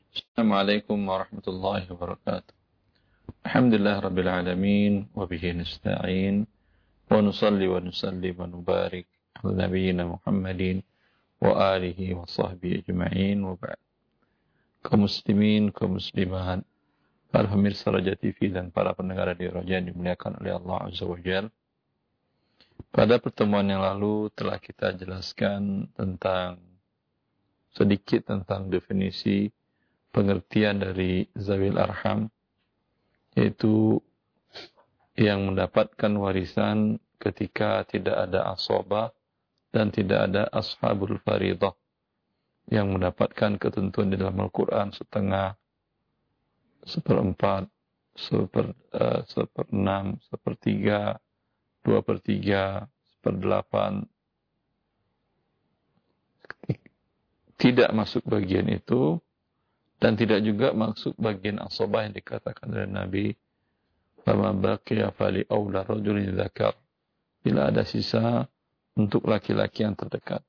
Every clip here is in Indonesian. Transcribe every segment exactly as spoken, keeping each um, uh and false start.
Assalamualaikum warahmatullahi wabarakatuh. Alhamdulillah rabbil alamin wa bihi nasta'in wa nusalli wa nusallim wa nubarik ala nabiyyina Muhammadin wa alihi wa sahbihi ajma'in wa ba'd. Kaum muslimin, kaum muslimat, para pemirsa Raja T V dan para pendengar di Raja yang dimuliakan oleh Allah Azza wa Jalla. Pada pertemuan yang lalu telah kita jelaskan tentang sedikit tentang definisi pengertian dari zawil arham, yaitu yang mendapatkan warisan ketika tidak ada asabah dan tidak ada ashabul faridah, yang mendapatkan ketentuan di dalam Al-Quran setengah, seperempat, seper, uh, seperenam, sepertiga, dua per tiga, seperdelapan. Tidak masuk bagian itu, dan tidak juga masuk bagian asabah yang dikatakan oleh Nabi, "Fama baqiya fali aula rajulin dzakar." Bila ada sisa untuk laki-laki yang terdekat.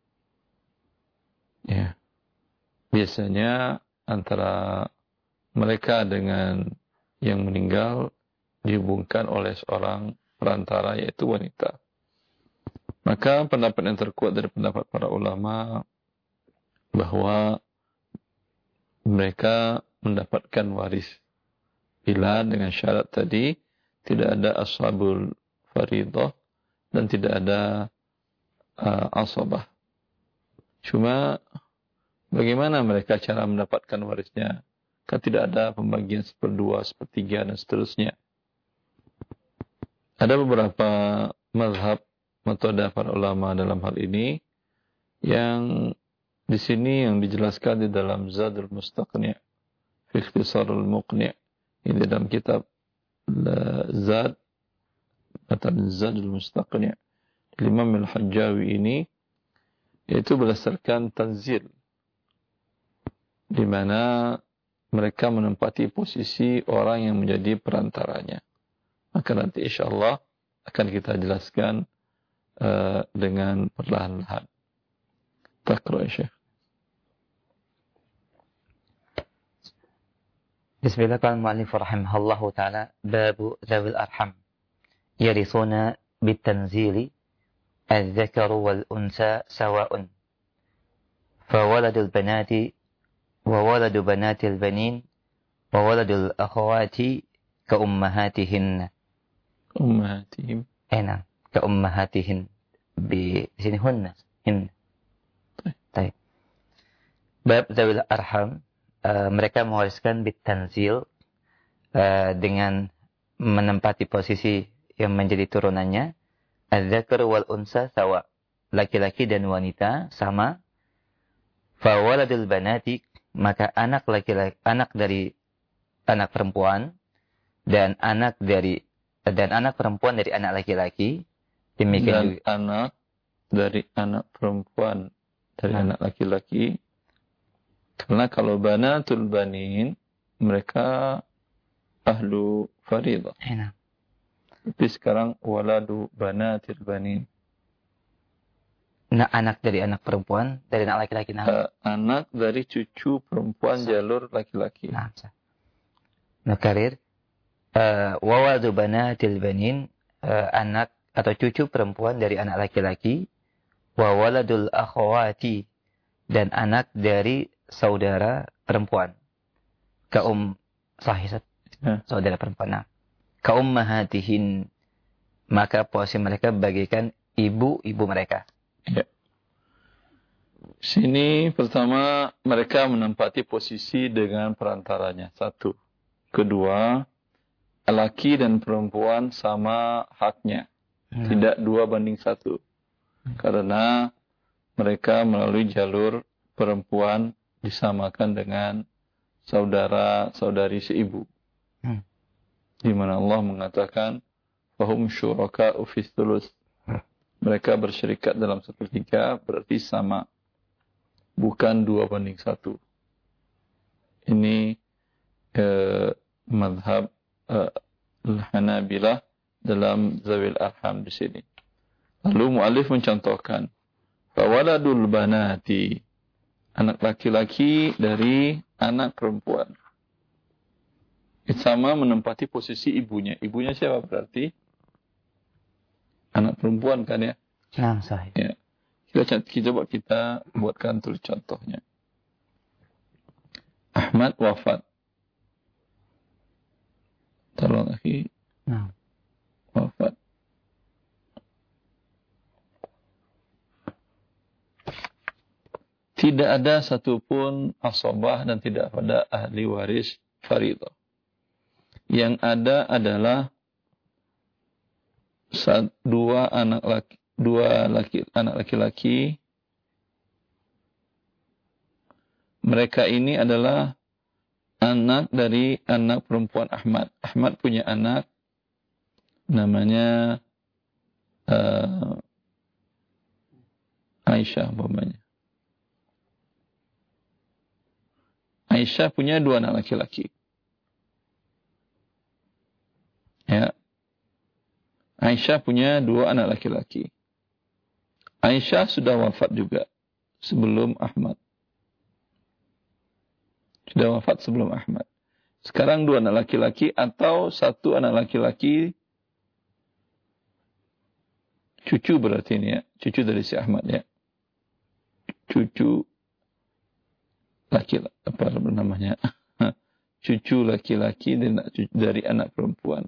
Ya. Biasanya antara mereka dengan yang meninggal dihubungkan oleh seorang perantara, yaitu wanita. Maka pendapat yang terkuat dari pendapat para ulama bahwa mereka mendapatkan waris bila dengan syarat tadi tidak ada ashabul faridah dan tidak ada uh, asabah. Cuma bagaimana mereka cara mendapatkan warisnya? Kan tidak ada pembagian seperdua, sepertiga dan seterusnya. Ada beberapa mazhab metode para ulama dalam hal ini yang di sini yang dijelaskan di dalam Zadul Mustaqni' fi Ikhtisarul Muqni', ini dalam kitab Zad atau Zadul Mustaqni' Imam Al-Hajjawi ini, yaitu berdasarkan tanzil, di mana mereka menempati posisi orang yang menjadi perantaranya. Maka nanti insyaallah akan kita jelaskan uh, dengan perlahan-lahan. Taqra ya Syekh. Bismillahirrahmanirrahim. Rahimahullahu ta'ala. Babu zawil arham yarithuna bitanzili al-dhakaru wal-unsa sawa'un fawaladul banati wa waladu banatil banin wa waladul akhawati ka ummahatihin ummahatihim ena ka ummahatihin bi sini hunna hin. Baik. Bab zawil arham, Uh, mereka mewariskan bitanzil uh, dengan menempati posisi yang menjadi turunannya. Az-zakar wal unsa sawa, laki-laki dan wanita sama. Fa waladul banati, maka anak laki-laki, anak dari anak perempuan dan anak dari dan anak perempuan dari anak laki-laki, demikian dan juga anak dari anak perempuan dari nah. anak laki-laki. Karena kalau banatul banin, mereka ahlu faridah. Enak. Tapi sekarang waladu banatil banin. Nah, anak dari anak perempuan, dari anak laki-laki. Nah. Uh, anak dari cucu perempuan Sa. jalur laki-laki. Nah, nah karir. Uh, waladu banatil banin, uh, anak atau cucu perempuan dari anak laki-laki. Wa waladul akhawati, dan anak dari saudara perempuan. Kaum sahih, ya. Saudara perempuan. Nah, kaum mahatihin, maka posisi mereka bagikan ibu-ibu mereka. Ya. Sini pertama mereka menempati posisi dengan perantaranya. Satu. Kedua, laki dan perempuan sama haknya. Nah. Tidak dua banding satu. Hmm. Karena mereka melalui jalur perempuan disamakan dengan saudara-saudari seibu. Hmm. Di mana Allah mengatakan, "Fahum syuraka'u fis thuluts." Mereka bersyirikat dalam sepertiga, berarti sama. Bukan dua banding satu. Ini eh, madhab eh, Al-Hanabilah dalam zawil arham di sini. Lalu mu'alif mencontohkan, "Fawaladul banati." anak laki-laki dari anak perempuan. Sama menempati posisi ibunya. Ibunya siapa berarti? Anak perempuan kan ya? Nah, sahih. Ya. Kita, kita coba kita buatkan tulis contohnya. Ahmad wafat. Tolong akhi. Nah. Wafat. Tidak ada satupun asabah dan tidak ada ahli waris faridah. Yang ada adalah dua anak laki, dua laki, anak laki-laki. Mereka ini adalah anak dari anak perempuan Ahmad. Ahmad punya anak namanya uh, Aisyah umpamanya. Aisyah punya dua anak laki-laki. Ya. Aisyah punya dua anak laki-laki. Aisyah sudah wafat juga sebelum Ahmad. Sudah wafat sebelum Ahmad. Sekarang dua anak laki-laki atau satu anak laki-laki, cucu berarti ini ya, cucu dari si Ahmad ya. Cucu laki apa namanya? Cucu laki-laki dari anak perempuan.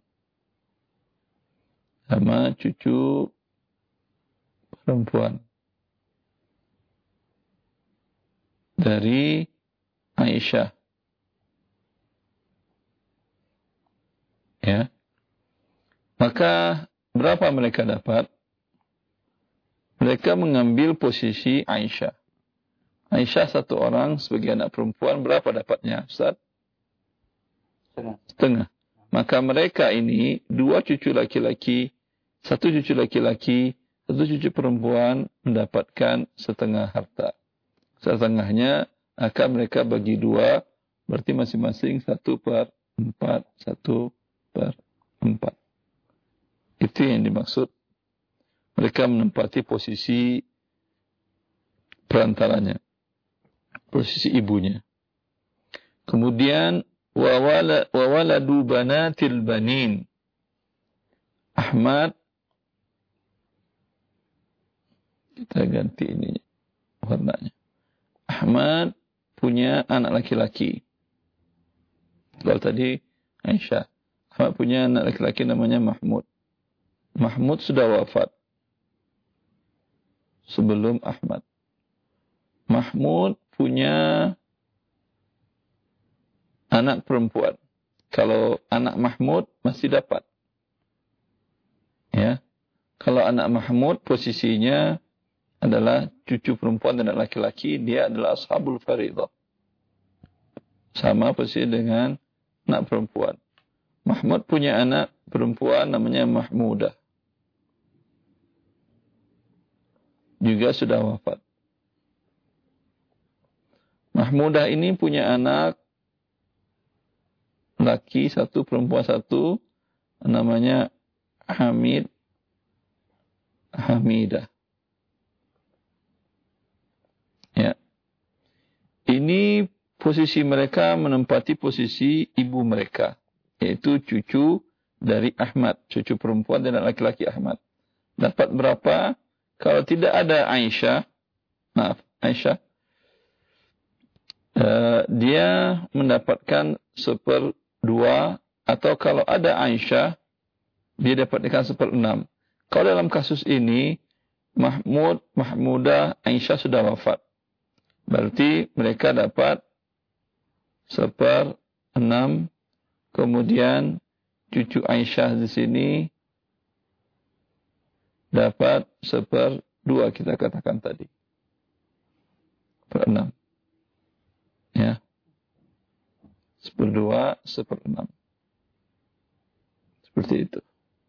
Sama cucu perempuan dari Aisyah. Ya. Maka berapa mereka dapat? Mereka mengambil posisi Aisyah. Aisyah satu orang sebagai anak perempuan, berapa dapatnya, Ustaz? Setengah. Setengah. Maka mereka ini, dua cucu laki-laki, satu cucu laki-laki, satu cucu perempuan mendapatkan setengah harta. Setengahnya akan mereka bagi dua, berarti masing-masing satu per empat, satu per empat. Itu yang dimaksud. Mereka menempati posisi perantaranya. Posisi ibunya. Kemudian, wawaladu banatil banin. Ahmad, kita ganti ini warnanya. Ahmad punya anak laki-laki. Kalau tadi Aisyah. Ahmad punya anak laki-laki namanya Mahmud. Mahmud sudah wafat sebelum Ahmad. Mahmud punya anak perempuan. Kalau anak Mahmud masih dapat. Ya. Kalau anak Mahmud posisinya adalah cucu perempuan dan anak laki-laki, dia adalah ashabul faridah. Sama posisi dengan anak perempuan. Mahmud punya anak perempuan namanya Mahmudah. Juga sudah wafat. Mahmudah ini punya anak laki satu, perempuan satu, namanya Hamid, Hamidah. Ya. Ini posisi mereka menempati posisi ibu mereka, yaitu cucu dari Ahmad, cucu perempuan dan laki-laki Ahmad. Dapat berapa? Kalau tidak ada Aisyah, maaf, Aisyah, uh, dia mendapatkan seperdua, atau kalau ada Aisyah, dia dapatkan seperenam. Kalau dalam kasus ini, Mahmud, Mahmudah, Aisyah sudah wafat. Berarti mereka dapat seperenam, kemudian cucu Aisyah di sini dapat seperdua, kita katakan tadi. Seperenam. Ya. Seperdua, seperenam. Seperti itu.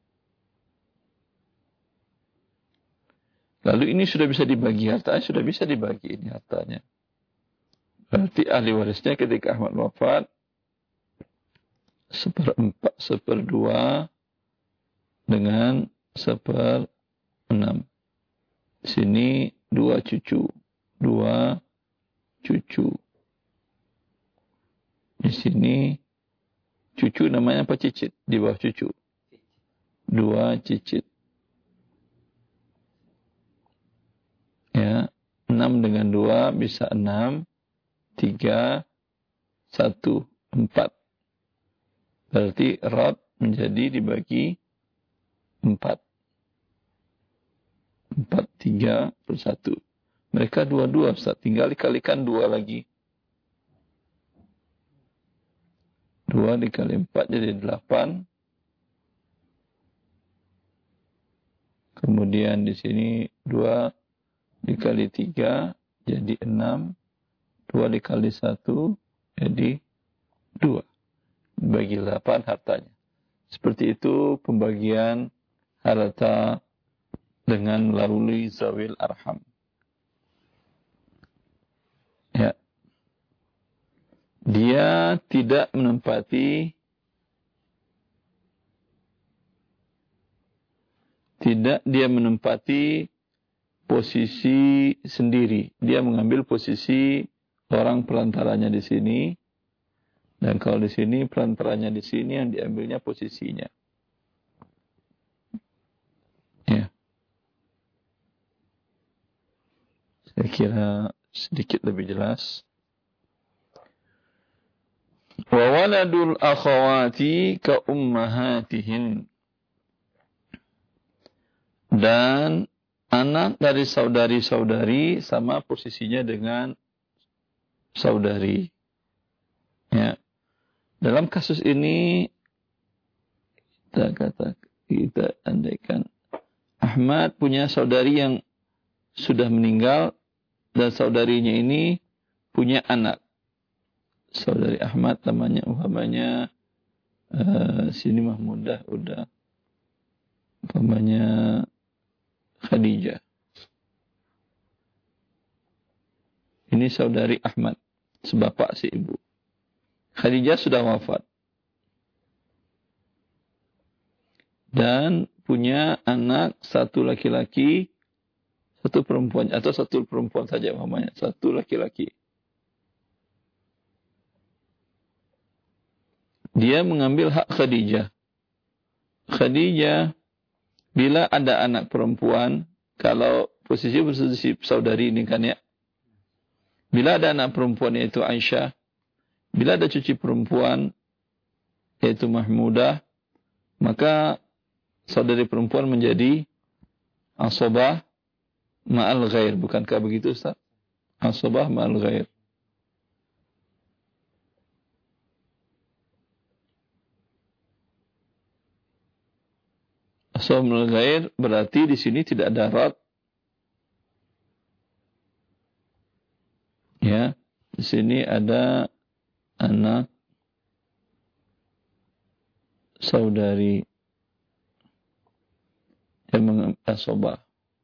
Lalu ini sudah bisa dibagi hartanya, sudah bisa dibagi ini hartanya. Berarti ahli warisnya ketika Ahmad wafat, seperempat, seperdua dengan seperenam. Di sini dua cucu, dua cucu. Di sini cucu namanya apa? Cicit. Di bawah cucu. Dua cicit. Ya, enam dengan dua bisa enam. Tiga, satu, empat. Berarti rod menjadi dibagi empat. Empat, tiga, per satu. Mereka dua-dua, Ustaz. Tinggal dikalikan dua lagi. Dua dikali empat jadi delapan. Kemudian di sini dua dikali tiga jadi enam. Dua dikali satu jadi dua. Bagi delapan hartanya. Seperti itu pembagian harta dengan melalui zawil arham. Ya. Dia tidak menempati tidak dia menempati posisi sendiri. Dia mengambil posisi orang perantaranya di sini. Dan kalau di sini perantaranya di sini yang diambilnya posisinya. Ya. Saya kira sedikit lebih jelas. Wa waladul akhawati ka ummahatihin. Dan anak dari saudari-saudari sama posisinya dengan saudari. Ya. Dalam kasus ini kita kata kita andaikan Ahmad punya saudari yang sudah meninggal dan saudarinya ini punya anak. Saudari Ahmad namanya umpamanya uh, sini Mahmudah udah umpamanya Khadijah. Ini saudari Ahmad, sebapak si ibu. Khadijah sudah wafat. Dan punya anak satu laki-laki, satu perempuan atau satu perempuan saja umpamanya, satu laki-laki. Dia mengambil hak Khadijah. Khadijah bila ada anak perempuan, kalau posisi posisi saudari ini kan ya. Bila ada anak perempuan yaitu Aisyah, bila ada cucu perempuan yaitu Mahmudah, maka saudari perempuan menjadi asobah ma'al ghair. Bukankah begitu Ustaz? Asobah ma'al ghair. Asobah ma'al ghair berarti di sini tidak ada rad. Ya, di sini ada anak saudari yang mengambil asobah.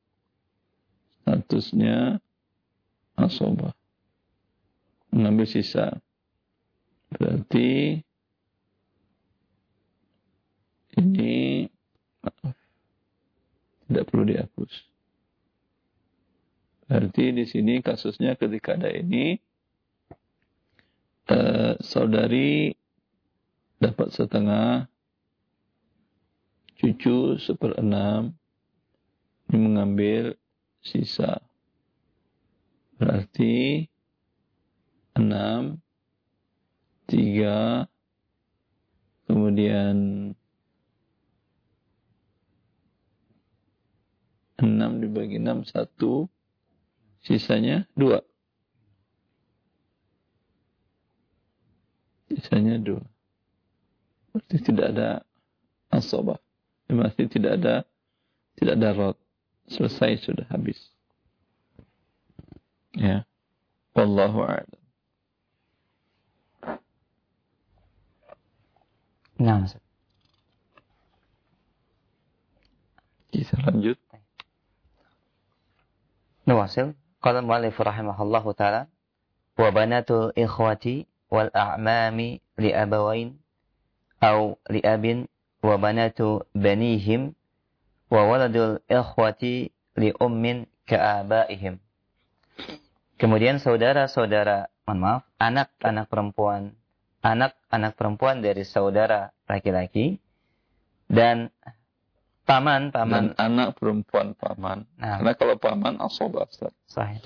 Statusnya asobah. Mengambil sisa. Berarti ini maaf, tidak perlu dihapus. Berarti di sini kasusnya ketika ada ini eh, saudari dapat setengah, cucu seperenam, ini mengambil sisa. Berarti enam, tiga, kemudian enam dibagi enam, satu, sisanya dua. Sisanya dua. Berarti tidak ada asobah. Berarti tidak ada tidak ada rod. Selesai, sudah habis. Ya. Wallahu a'lam. Nah, kita lanjut. نواصل. قال المؤلف رحمه الله تعالى: وبنات الإخوة والأعمام لأبوين أو لأب وبنات بنيهم وولد الإخوة لأم كآبائهم. Kemudian saudara-saudara, mohon maaf, anak-anak perempuan, anak-anak perempuan dari saudara laki-laki, dan paman, paman. Dan anak perempuan paman. Nah. Karena kalau paman, asobah, Ustaz. Sahih.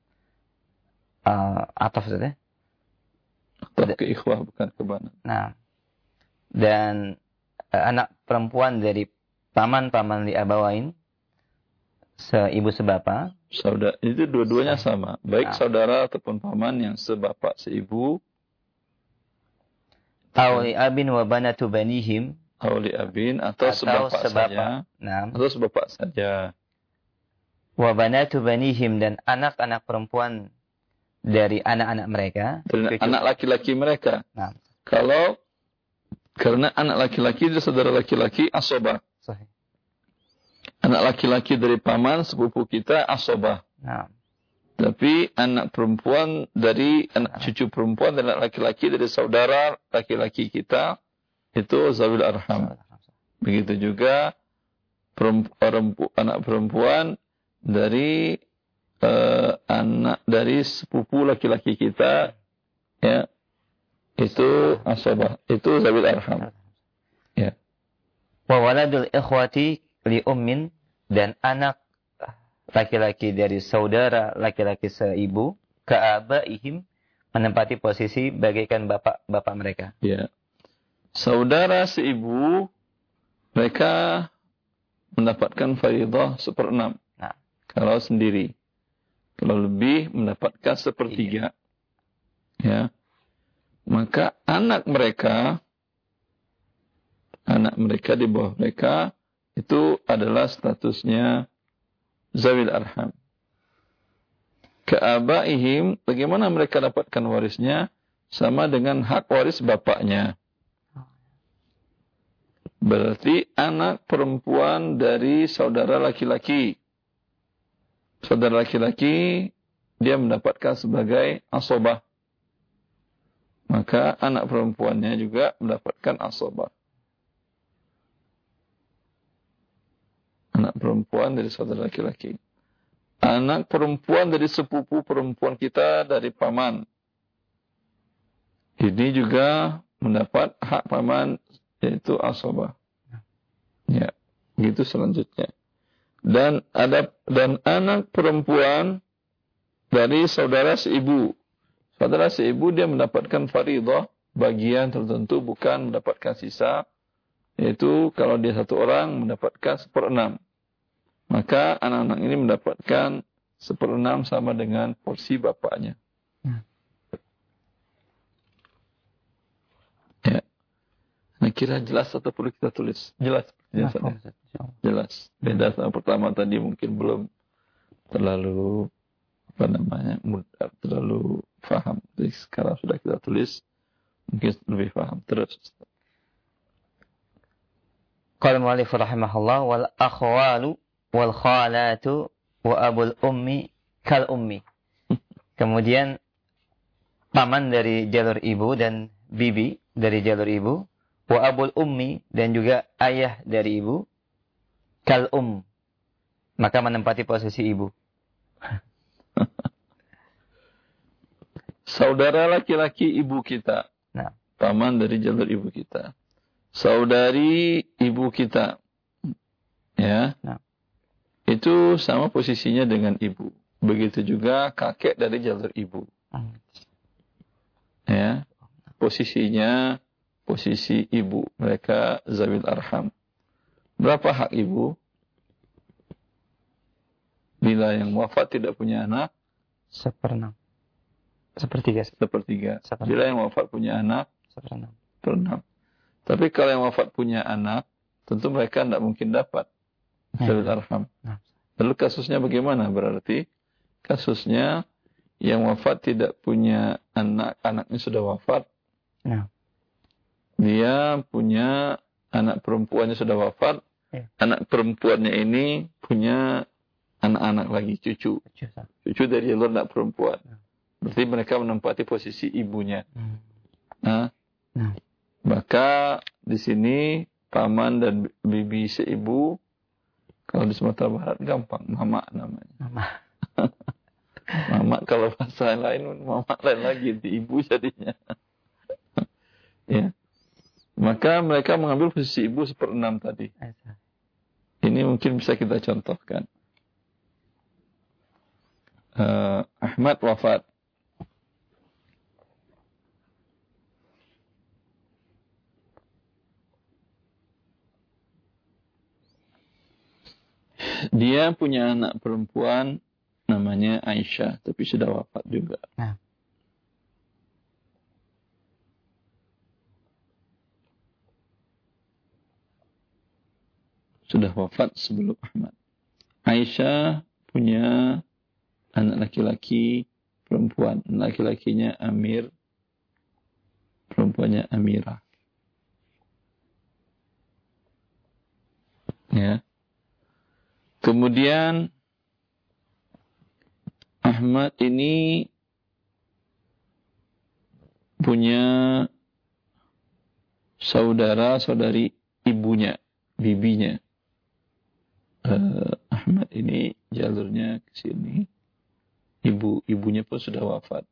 Uh, ataf Ustaz ya? Ataf ke ikhwah, bukan ke banat. Nah. Dan uh, anak perempuan dari paman-paman li abawain, seibu sebapa. Saudara, itu dua-duanya sama. Baik nah. saudara ataupun paman yang sebapak seibu. Awli abin wa banatu banihim. Awli abin atau, atau sebapak, sebapak saja. Nah. Atau sebapak saja. Wa banatu banihim, dan anak-anak perempuan dari anak-anak mereka. Dari anak laki-laki mereka. Nah. Kalau karena anak laki-laki dari saudara laki-laki asobah. Sahih. Anak laki-laki dari paman sepupu kita asobah. Nah. Tapi anak perempuan dari anak cucu perempuan dan anak laki-laki dari saudara laki-laki kita itu zawil arham. Begitu juga perempuan, anak perempuan dari uh, anak dari sepupu laki-laki kita, ya, itu asobah, itu zawil arham. Ya. Wa waladul ikhwati li ummin, dan anak laki-laki dari saudara laki-laki seibu, ka'abaihim, menempati posisi bagaikan bapak-bapak mereka. Ya. Saudara seibu, mereka mendapatkan faridah seperenam. Nah. Kalau sendiri. Kalau lebih, mendapatkan sepertiga. Ya. Maka anak mereka, anak mereka di bawah mereka, itu adalah statusnya zawil arham. Ka'abaihim, bagaimana mereka dapatkan warisnya? Sama dengan hak waris bapaknya. Berarti anak perempuan dari saudara laki-laki. Saudara laki-laki, dia mendapatkan sebagai asobah. Maka anak perempuannya juga mendapatkan asobah. Anak perempuan dari saudara laki-laki. Anak perempuan dari sepupu perempuan kita dari paman. Ini juga mendapat hak paman, yaitu asobah. Ya, begitu selanjutnya. Dan ada dan anak perempuan dari saudara seibu. Saudara seibu dia mendapatkan faridah, bagian tertentu, bukan mendapatkan sisa. Yaitu kalau dia satu orang mendapatkan seperenam. Maka anak-anak ini mendapatkan seperenam sama dengan porsi bapaknya. Hmm. Ya. Nah, kira jelas atau perlu kita tulis? Jelas. Jelas. Nah, jelas. Beda sama pertama tadi mungkin belum terlalu apa namanya mudah, terlalu faham. Jadi sekarang sudah kita tulis, mungkin lebih faham. Terus. Qala mu'allif rahimahullah wal akhwalu wal khalatu wa abul ummi kal ummi. Kemudian paman dari jalur ibu dan bibi dari jalur ibu, wa abul ummi, dan juga ayah dari ibu, kal um, maka menempati posisi ibu. Saudara laki-laki ibu kita, nah. Paman dari jalur ibu kita. Saudari ibu kita, ya, nah. Itu sama posisinya dengan ibu. Begitu juga kakek dari jalur ibu, hmm. ya, posisinya posisi ibu, mereka zawil arham. Berapa hak ibu? Bila yang wafat tidak punya anak, seperenam, sepertiga, sepertiga. seperenam. Bila yang wafat punya anak, seperenam. seperenam. Tapi kalau yang wafat punya anak, tentu mereka tidak mungkin dapat zawil arham. Nah. Lalu kasusnya bagaimana? Berarti kasusnya yang wafat tidak punya anak, anaknya sudah wafat. Nah. Dia punya anak perempuannya sudah wafat. Ya. Anak perempuannya ini punya anak-anak lagi, cucu. Cucu, cucu dari jalur anak perempuan. Ya. Berarti mereka menempati posisi ibunya. Hmm. Nah, nah. Maka di sini paman dan bibi seibu, kalau di Sumatera Barat gampang, mama namanya. Mama. Mama kalau bahasa lain, mama lain lagi, di ibu jadinya. Ya. Maka mereka mengambil posisi ibu seperenam tadi. Ini mungkin bisa kita contohkan. Uh, Ahmad wafat. Dia punya anak perempuan namanya Aisyah, tapi sudah wafat juga. Nah. Sudah wafat sebelum Ahmad. Aisyah punya anak laki-laki perempuan. Laki-lakinya Amir, perempuannya Amirah. Ya. Kemudian Ahmad ini punya saudara-saudari ibunya, bibinya. Uh, Ahmad ini jalurnya ke sini. Ibu ibunya pun sudah wafat.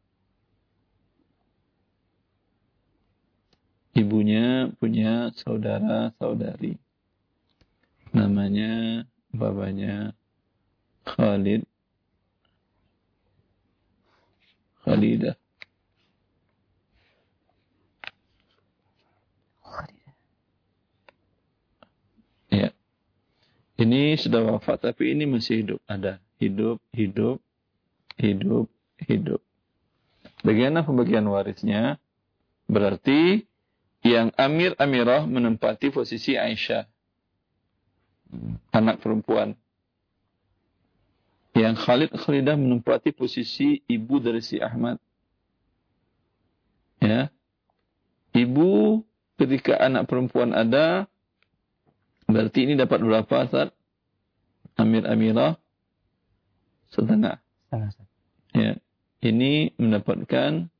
Ibunya punya saudara-saudari. Namanya babanya Khalid, Khalidah. Ya. Ini sudah wafat tapi ini masih hidup. Ada hidup, hidup, hidup, hidup. Bagaimana pembagian warisnya? Berarti yang Amir Amirah menempati posisi Aisyah, anak perempuan. Yang Khalid Khalidah menempati posisi ibu dari si Ahmad. Ya. Ibu ketika anak perempuan ada, berarti ini dapat berapa, Ustaz? Amir Amirah setengah. Setengah. Ya. Ini mendapatkan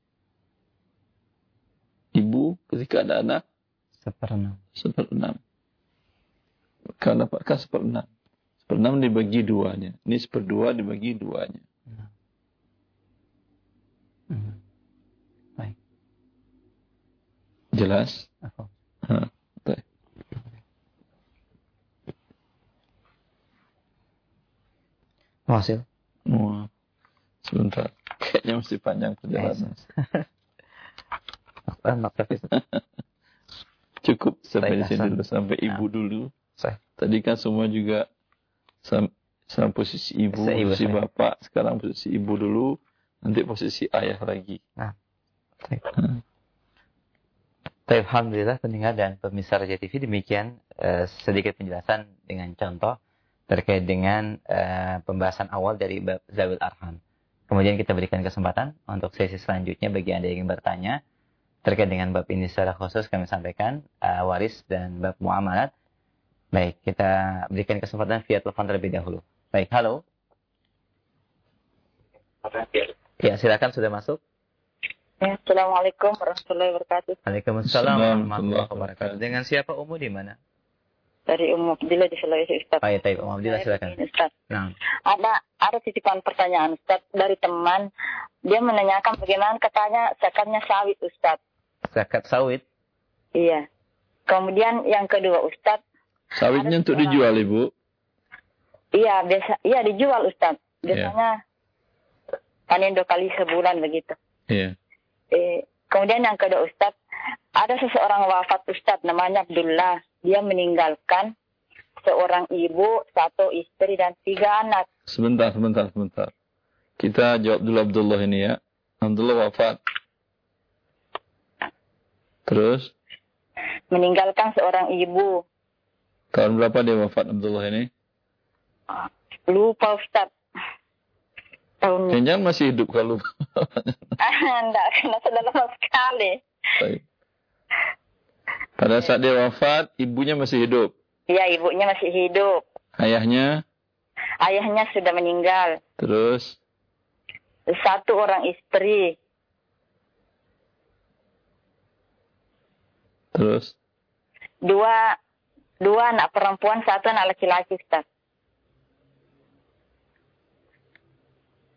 ibu ketika ada anak seperenam. Seperenam. Kalau dapatkan seperenam. Seperenam dibagi duanya. Ini seperdua dibagi duanya. Hmm. Baik. Jelas? Apa? Ha, baik. Hasil. Wah. Sebentar. Kayaknya mesti panjang perjalanan. Cukup sampai di sini dulu. Sampai ibu dulu. Saya. Tadi kan semua juga sama, sama posisi ibu, Se posisi saya. Bapak. Sekarang posisi ibu dulu. Nanti posisi ayah lagi. Nah. Hmm. Baik, alhamdulillah pendengar dan pemirsa Raja T V, demikian uh, sedikit penjelasan dengan contoh terkait dengan uh, pembahasan awal dari bab Zawil Arham. Kemudian kita berikan kesempatan untuk sesi selanjutnya bagi Anda yang ingin bertanya terkait dengan bab ini secara khusus. Kami sampaikan uh, waris dan bab muamalat. Baik, kita berikan kesempatan via telepon terlebih dahulu. Baik, halo. Ya, silakan, sudah masuk. Ya, Assalamualaikum warahmatullahi wabarakatuh. Waalaikumsalam warahmatullahi wabarakatuh. Dengan siapa Umu di mana? Dari Ummu Abdillah di Sulawesi, Ustaz. Oh, ya, Taib. Ummu Abdillah, silakan. Ustaz. Nah. Ada ada titipan pertanyaan, Ustaz, dari teman. Dia menanyakan bagaimana katanya zakatnya sawit, Ustaz. Zakat sawit? Iya. Kemudian yang kedua, Ustaz. Sawitnya untuk dijual, Ibu? Iya, biasa. Iya, dijual, Ustaz. Biasanya yeah. panen dua kali sebulan begitu. Iya. Yeah. Eh, kemudian yang kedua, Ustaz, ada seseorang wafat, Ustaz, namanya Abdullah. Dia meninggalkan seorang ibu, satu istri, dan tiga anak. Sebentar, sebentar, sebentar. Kita jawab dulu Abdullah ini ya. Abdullah wafat. Terus? Meninggalkan seorang ibu. Tahun berapa dia wafat Abdullah ini? Lupa, Ustaz. Tahun... Jangan masih hidup kalau lupa. Tidak, karena sudah lama sekali. Baik. Pada saat dia wafat, ibunya masih hidup? Iya, ibunya masih hidup. Ayahnya? Ayahnya sudah meninggal. Terus? Satu orang istri. Terus? Dua, dua anak perempuan, satu anak laki-laki, Ustaz.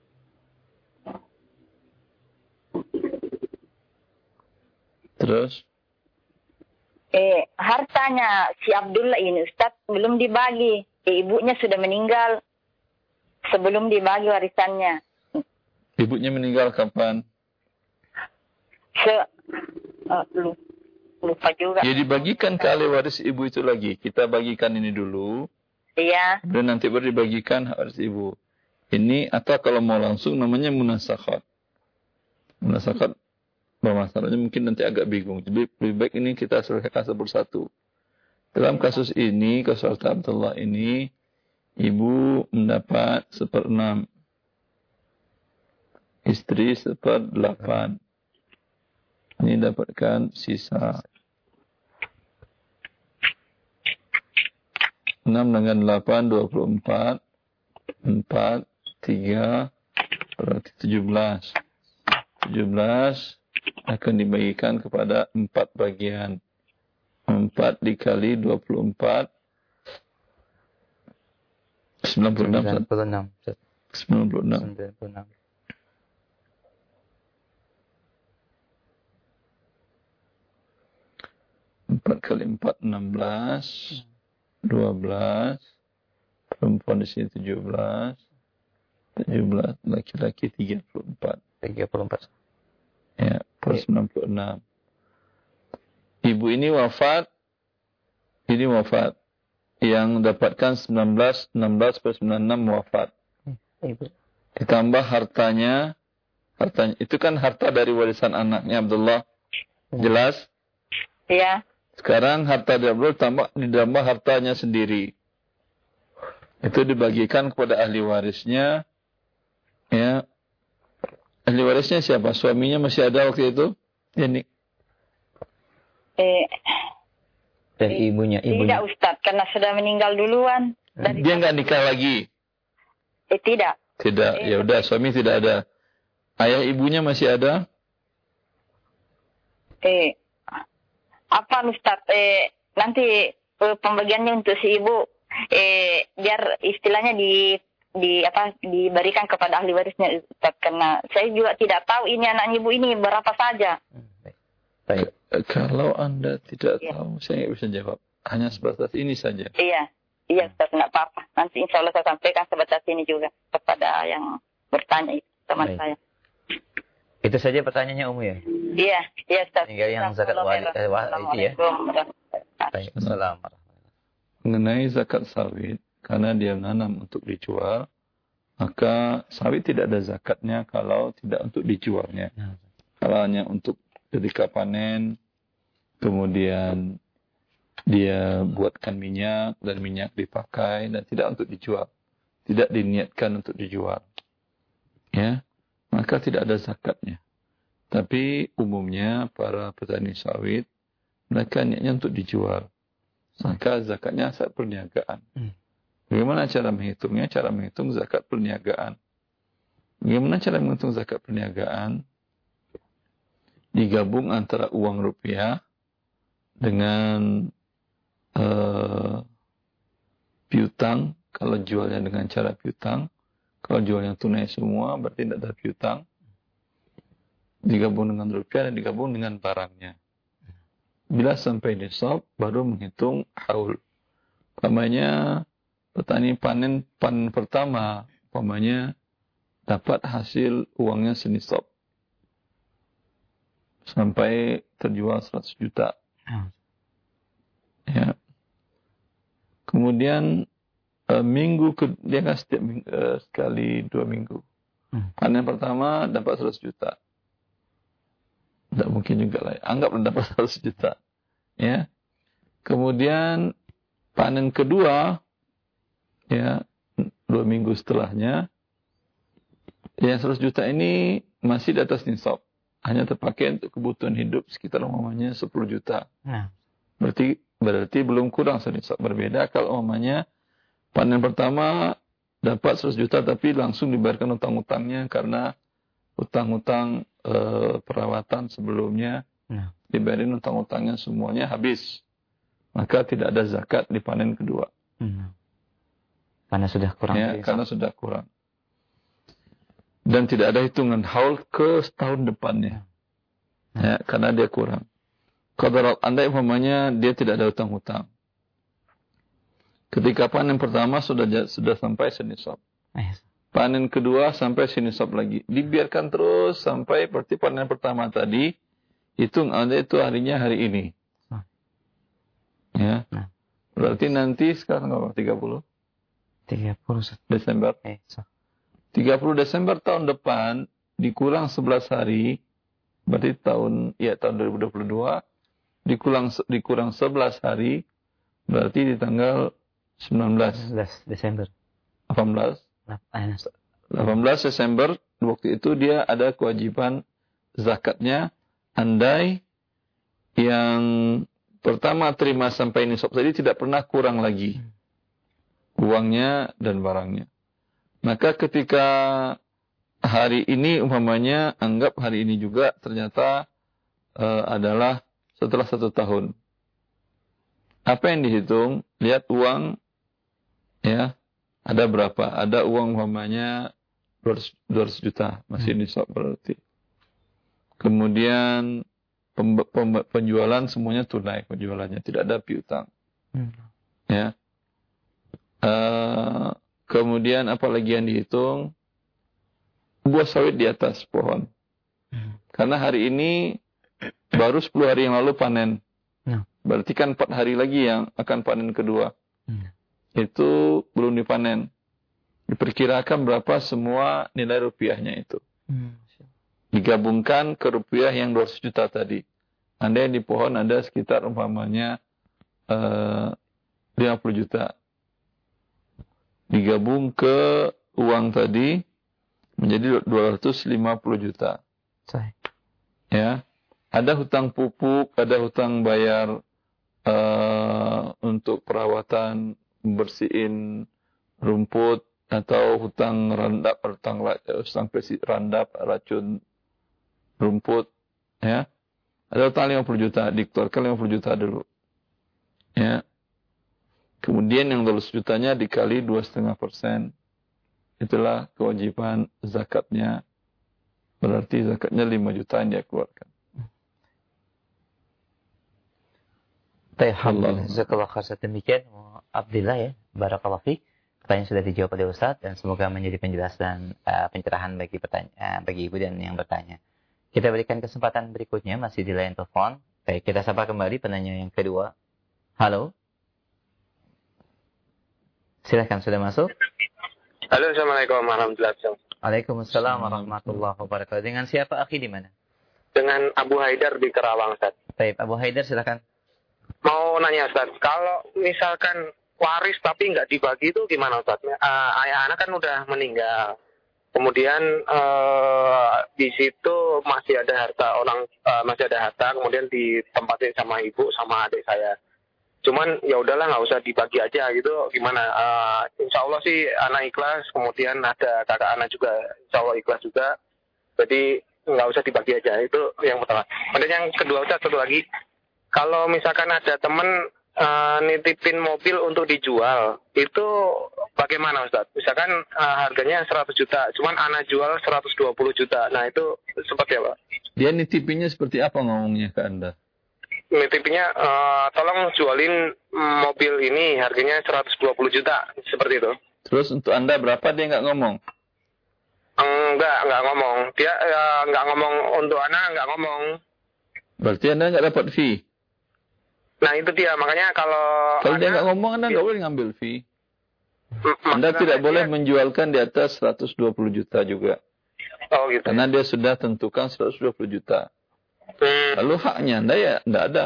Terus? Eh, hartanya si Abdullah ini Ustaz belum dibagi. Eh, ibunya sudah meninggal sebelum dibagi warisannya. Ibunya meninggal kapan? Se uh, lupa juga. Ya dibagikan ke ahli waris ibu itu lagi. Kita bagikan ini dulu. Iya. Dan nanti baru dibagikan hak waris ibu. Ini atau kalau mau langsung namanya munasakhat. Munasakhat masalahnya mungkin nanti agak bingung. Jadi lebih baik ini kita selesaikan satu persatu. Dalam kasus ini, kasus Abdullah ini, ibu mendapat seperenam, istri seperdelapan. Ini dapatkan sisa enam dengan delapan, dua puluh empat, empat, tiga, berarti tujuh belas. tujuh belas akan dibagikan kepada empat bagian. empat dikali dua puluh empat. sembilan puluh enam. sembilan puluh enam. sembilan puluh enam. sembilan puluh enam. empat kali empat, enam belas. dua belas. Perempuan di sini tujuh belas. tujuh belas. Laki-laki tiga puluh empat. tiga puluh empat. Ya, per sembilan puluh enam. Ibu ini wafat. Ini wafat. Yang dapatkan sembilan belas, enam belas per sembilan puluh enam wafat. Ibu. Ditambah hartanya. Hartanya. Itu kan harta dari warisan anaknya Abdullah. Jelas? Iya. Sekarang harta dari Abdullah tambah, ditambah hartanya sendiri. Itu dibagikan kepada ahli warisnya. Ya. Ahli warisnya siapa? Suaminya masih ada waktu itu? Ini. Eh, Dan ibunya, ibunya. tidak Ustaz, karena sudah meninggal duluan. Dari dia nggak nikah lagi? Eh, tidak. Tidak. Eh, ya udah, suami tidak ada. Ayah ibunya masih ada? Eh, apa Ustaz? Eh, nanti eh, pembagiannya untuk si ibu, eh, biar istilahnya di di apa diberikan kepada ahli warisnya Ustaz, karena saya juga tidak tahu ini anak ibu ini berapa saja. Baik. Kalau Anda tidak ya. tahu, saya nggak bisa jawab. Hanya sebatas ini saja. Iya, iya Ustaz, tidak apa-apa. Nanti insya Allah saya sampaikan sebatas ini juga kepada yang bertanya, teman Baik. saya. Itu saja pertanyaannya Umu ya? Iya, iya Ustaz. Tinggal yang zakat wali, eh, wali itu ya. Baik. Assalamualaikum. Mengenai zakat sawit, karena dia menanam untuk dijual, maka sawit tidak ada zakatnya kalau tidak untuk dijualnya. Nah. Kalau hanya untuk ketika panen, kemudian dia buatkan minyak, dan minyak dipakai, dan tidak untuk dijual. Tidak diniatkan untuk dijual. Ya, maka tidak ada zakatnya. Tapi umumnya para petani sawit, mereka niatnya untuk dijual. Maka zakatnya saat perniagaan. Hmm. Bagaimana cara menghitungnya? Cara menghitung zakat perniagaan. Bagaimana cara menghitung zakat perniagaan? Digabung antara uang rupiah dengan uh, piutang. Kalau jualnya dengan cara piutang. Kalau jualnya tunai semua, berarti tidak ada piutang. Digabung dengan rupiah dan digabung dengan barangnya. Bila sampai nisab, baru menghitung haul. Umpamanya petani panen panen pertama, umpamanya dapat hasil uangnya senisab. Sampai terjual seratus juta. Hmm. Ya. Kemudian uh, minggu ke, dia kan setiap minggu, uh, sekali dua minggu. Hmm. Panen pertama dapat seratus juta. Tidak mungkin juga lah. Anggaplah dapat seratus juta. Ya. Kemudian panen kedua, ya, dua minggu setelahnya, yang seratus juta ini masih di atas nisab. Hanya terpakai untuk kebutuhan hidup sekitar umumnya sepuluh juta. Nah. Berarti berarti belum kurang senisab. Berbeda kalau umumnya panen pertama dapat seratus juta tapi langsung dibayarkan utang-utangnya karena utang-utang e, perawatan sebelumnya. Nah. Dibayarin utang-utangnya semuanya habis. Maka tidak ada zakat di panen kedua. Hmm. Karena sudah kurang. Ya, karena sudah kurang. Dan tidak ada hitungan haul ke setahun depannya. Ya, karena dia kurang. qadar andai umpamanya dia tidak ada hutang-hutang. Ketika panen pertama sudah sudah sampai senisab. Panen kedua sampai senisab lagi. Dibiarkan terus sampai seperti panen pertama tadi. Hitung anda itu harinya hari ini. Ya. Berarti nanti sekarang apa? tiga puluh? tiga puluh Desember. tiga puluh Desember tahun depan dikurang sebelas hari. Berarti tahun ya tahun dua ribu dua puluh dua dikurang dikurang sebelas hari. Berarti di tanggal sembilan belas Desember. delapan belas delapan belas Desember waktu itu dia ada kewajiban zakatnya andai yang pertama terima sampai nisab tadi tidak pernah kurang lagi uangnya dan barangnya. Maka ketika hari ini umpamanya anggap hari ini juga ternyata uh, adalah setelah satu tahun. Apa yang dihitung? Lihat uang ya, ada berapa? Ada uang umpamanya dua ratus juta, masih hmm. nisab berarti. Kemudian pem, pem, penjualan semuanya tunai penjualannya, tidak ada piutang. Hmm. Ya. Uh, kemudian apalagi yang dihitung? Buah sawit di atas pohon. Hmm. Karena hari ini baru sepuluh hari yang lalu panen. Hmm. Berarti kan empat hari lagi yang akan panen kedua. Hmm. Itu belum dipanen. Diperkirakan berapa semua nilai rupiahnya itu. Hmm. Digabungkan ke rupiah yang dua ratus juta tadi. Andai di pohon ada sekitar umpamanya uh, lima puluh juta. Digabung ke uang tadi menjadi dua ratus lima puluh juta. Say. Ya. Ada hutang pupuk, ada hutang bayar uh, untuk perawatan bersihin rumput atau hutang randap, hutang hutang randap racun rumput, ya. Ada hutang lima puluh juta, dikeluarkan lima puluh juta dulu. Ya. Kemudian yang dua ratus jutanya dikali dua koma lima persen. Itulah kewajiban zakatnya. Berarti zakatnya lima juta yang dia keluarkan. Alhamdulillah. Jazakallahu khairan. Demikian Abdillah ya. Barakallahu fiik. Pertanyaan sudah dijawab oleh Ustaz dan semoga menjadi penjelasan uh, pencerahan bagi pertanya uh, bagi ibu dan yang bertanya. Kita berikan kesempatan berikutnya masih di line telepon. Baik, kita sapa kembali penanya yang kedua. Halo. Silakan sudah masuk. Halo, Assalamualaikum warahmatullahi wabarakatuh. Waalaikumsalam warahmatullahi wabarakatuh. Dengan siapa akhi di mana? Dengan Abu Haidar di Kerawang, Ustaz. Baik, Abu Haidar silakan. Mau nanya Ustaz, kalau misalkan waris tapi nggak dibagi itu gimana Ustaz? Uh, ayah anak kan udah meninggal. Kemudian uh, di situ masih ada harta orang, uh, masih ada harta, kemudian ditempatin sama ibu sama adik saya. Cuman ya udahlah nggak usah dibagi aja gitu. Gimana? Uh, insya Allah sih anak ikhlas. Kemudian ada kakak anak juga, insya Allah ikhlas juga. Jadi nggak usah dibagi aja. Itu yang pertama. Kemudian yang kedua Ustaz, satu lagi. Kalau misalkan ada teman uh, nitipin mobil untuk dijual, itu bagaimana Ustaz? Misalkan uh, harganya seratus juta, cuman anak jual seratus dua puluh juta. Nah itu seperti apa? Dia nitipinnya seperti apa ngomongnya ke Anda? Nitipinnya, uh, tolong jualin mobil ini harganya seratus dua puluh juta, seperti itu. Terus untuk Anda berapa dia nggak ngomong? Enggak, enggak ngomong. Dia uh, nggak ngomong untuk anak, nggak ngomong. Berarti Anda nggak dapat fee? Nah itu dia, makanya kalau... Kalau dia nggak ngomong, Anda nggak boleh ngambil fee. Anda tidak boleh menjualkan di atas seratus dua puluh juta juga. Oh gitu. Karena dia sudah tentukan seratus dua puluh juta. Hmm. Lalu haknya Anda ya tidak ada.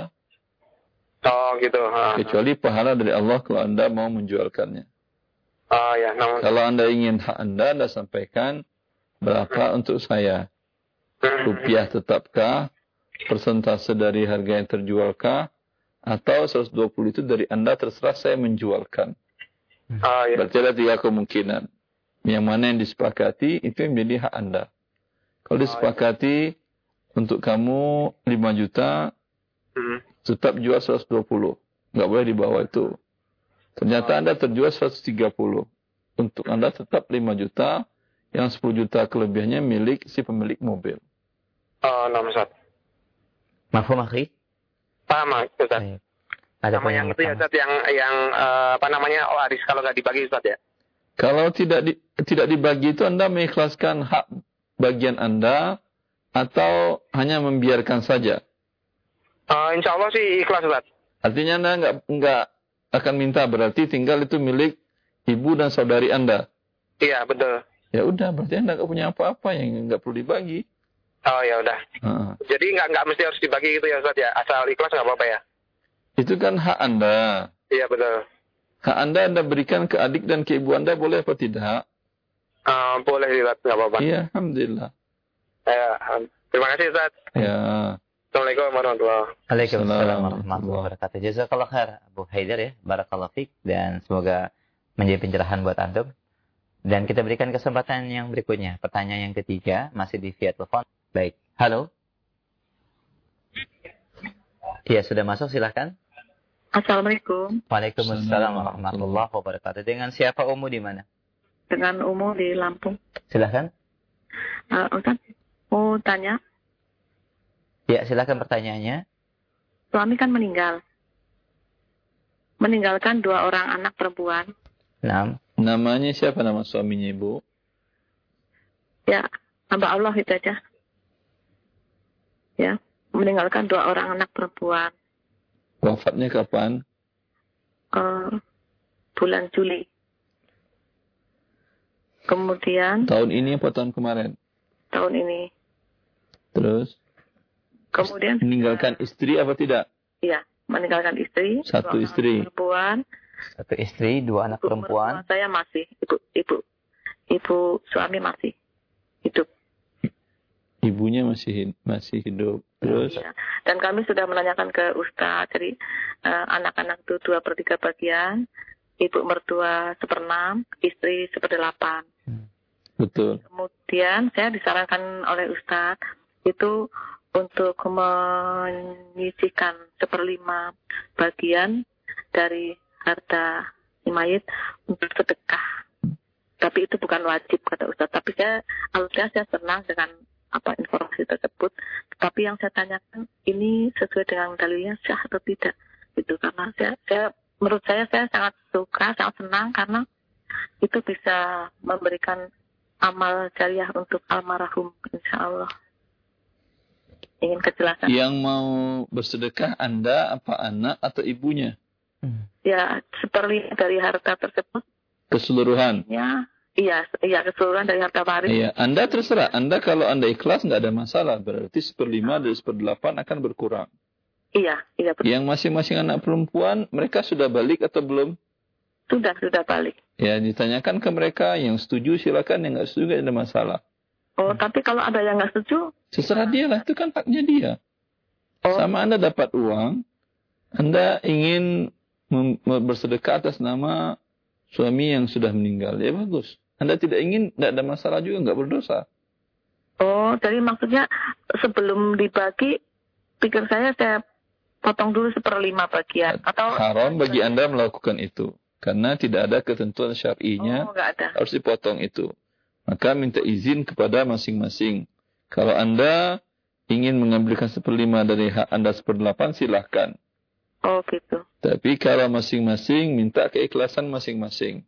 Oh gitu. Ha. Kecuali pahala dari Allah kalau Anda mau menjualkannya. Oh ya. Namun... Kalau Anda ingin hak Anda, Anda sampaikan berapa hmm. untuk saya. Rupiah tetapkah? Persentase dari harga yang terjualkah? Atau seratus dua puluh itu dari Anda terserah saya menjualkan. Oh, ya. Berarti ada tiga kemungkinan. Yang mana yang disepakati itu yang menjadi hak Anda. Kalau disepakati oh, ya. Untuk kamu lima juta, hmm. tetap jual seratus dua puluh. Nggak boleh di bawah itu. Ternyata oh. Anda terjual seratus tiga puluh. Untuk Anda tetap lima juta, yang sepuluh juta kelebihannya milik si pemilik mobil. Oh, nomor satu. Mafhum akhi? Paham, Ustaz? Baik. Ada Sama yang yang itu ya, Ustaz, yang yang uh, apa namanya, waris kalau nggak dibagi, Ustaz ya? Kalau tidak di, tidak dibagi itu Anda mengikhlaskan hak bagian Anda atau hanya membiarkan saja? Uh, insya Allah sih ikhlas, Ustaz. Artinya Anda nggak nggak akan minta, berarti tinggal itu milik ibu dan saudari Anda. Iya, betul. Ya udah, berarti Anda nggak punya apa-apa yang nggak perlu dibagi. Oh ya udah. Uh-uh. Jadi nggak nggak mesti harus dibagi gitu ya, Ustaz ya? Asal ikhlas nggak apa-apa ya? Itu kan hak Anda. Iya, betul. Hak Anda Anda berikan ke adik dan ke ibu Anda, boleh apa tidak? Uh, boleh, Ustaz, nggak apa-apa. Iya, alhamdulillah. Ya, terima kasih, Ustaz. Ya. Assalamualaikum warahmatullahi wabarakatuh. Waalaikumsalam warahmatullahi wabarakatuh. Jazakallah khair Abu Haidar ya. Barakallahu fiik, dan semoga menjadi pencerahan buat antum. Dan kita berikan kesempatan yang berikutnya. Pertanyaan yang ketiga masih di via telepon. Baik. Halo. Iya, sudah masuk, silahkan. Assalamualaikum. Waalaikumsalam warahmatullahi wabarakatuh. Dengan siapa Umu di mana? Dengan Umu di Lampung. Silahkan. Uh, Ustaz, mau tanya. Ya, silahkan pertanyaannya. Suami kan meninggal. Meninggalkan dua orang anak perempuan. Enam. Namanya siapa nama suaminya, Ibu? Ya, hamba Allah itu aja. Ya, meninggalkan dua orang anak perempuan. Wafatnya kapan? Uh, bulan Juli. Kemudian Tahun ini apa tahun kemarin? tahun ini. Terus? Kemudian Meninggalkan istri apa tidak? Iya, meninggalkan istri. Satu dua istri. anak perempuan. Satu istri, dua anak Ibu perempuan. mertua saya masih, ibu, ibu, ibu suami masih hidup. Ibunya masih masih hidup. Terus? Ya. Dan kami sudah menanyakan ke Ustadz, jadi uh, anak-anak itu dua per tiga bagian, ibu mertua seperenam, istri seperdelapan. Betul. Kemudian saya disarankan oleh Ustadz itu untuk menyisihkan seperlima bagian dari harta mayit untuk sedekah. Tapi itu bukan wajib kata Ustadz. Tapi saya, alhamdulillah saya senang dengan apa informasi tersebut. Tapi yang saya tanyakan ini sesuai dengan dalilnya sah atau tidak? Itu karena saya, saya menurut saya saya sangat suka, sangat senang karena itu bisa memberikan amal jariah untuk almarhum, insya Allah. Ingin kejelasan. Yang mau bersedekah Anda apa anak atau ibunya? Ya, seperlima dari harta tersebut. Keseluruhan? Ya, iya, iya keseluruhan dari harta waris. Iya, Anda terserah. Anda kalau Anda ikhlas nggak ada masalah. Berarti seperlima dari seperdelapan akan berkurang. Iya, iya betul. Yang masing-masing anak perempuan, mereka sudah balik atau belum? Sudah, sudah balik. Ya, ditanyakan ke mereka. Yang setuju silakan, yang nggak setuju nggak ada masalah. Oh, tapi kalau ada yang nggak setuju? Terserah dia lah, itu kan haknya dia. Oh. Sama Anda dapat uang, Anda ingin bersedekah atas nama suami yang sudah meninggal. Ya bagus. Anda tidak ingin, tidak ada masalah juga, nggak berdosa. Oh, jadi maksudnya sebelum dibagi, pikir saya saya potong dulu seperlima bagian. Atau haram bagi Anda melakukan itu. Karena tidak ada ketentuan syar'inya, oh, nggak ada. harus dipotong itu. Maka minta izin kepada masing-masing. Kalau Anda ingin mengambilkan seperlima dari hak Anda seperdelapan, silahkan. Oh gitu. Tapi kalau masing-masing, minta keikhlasan masing-masing.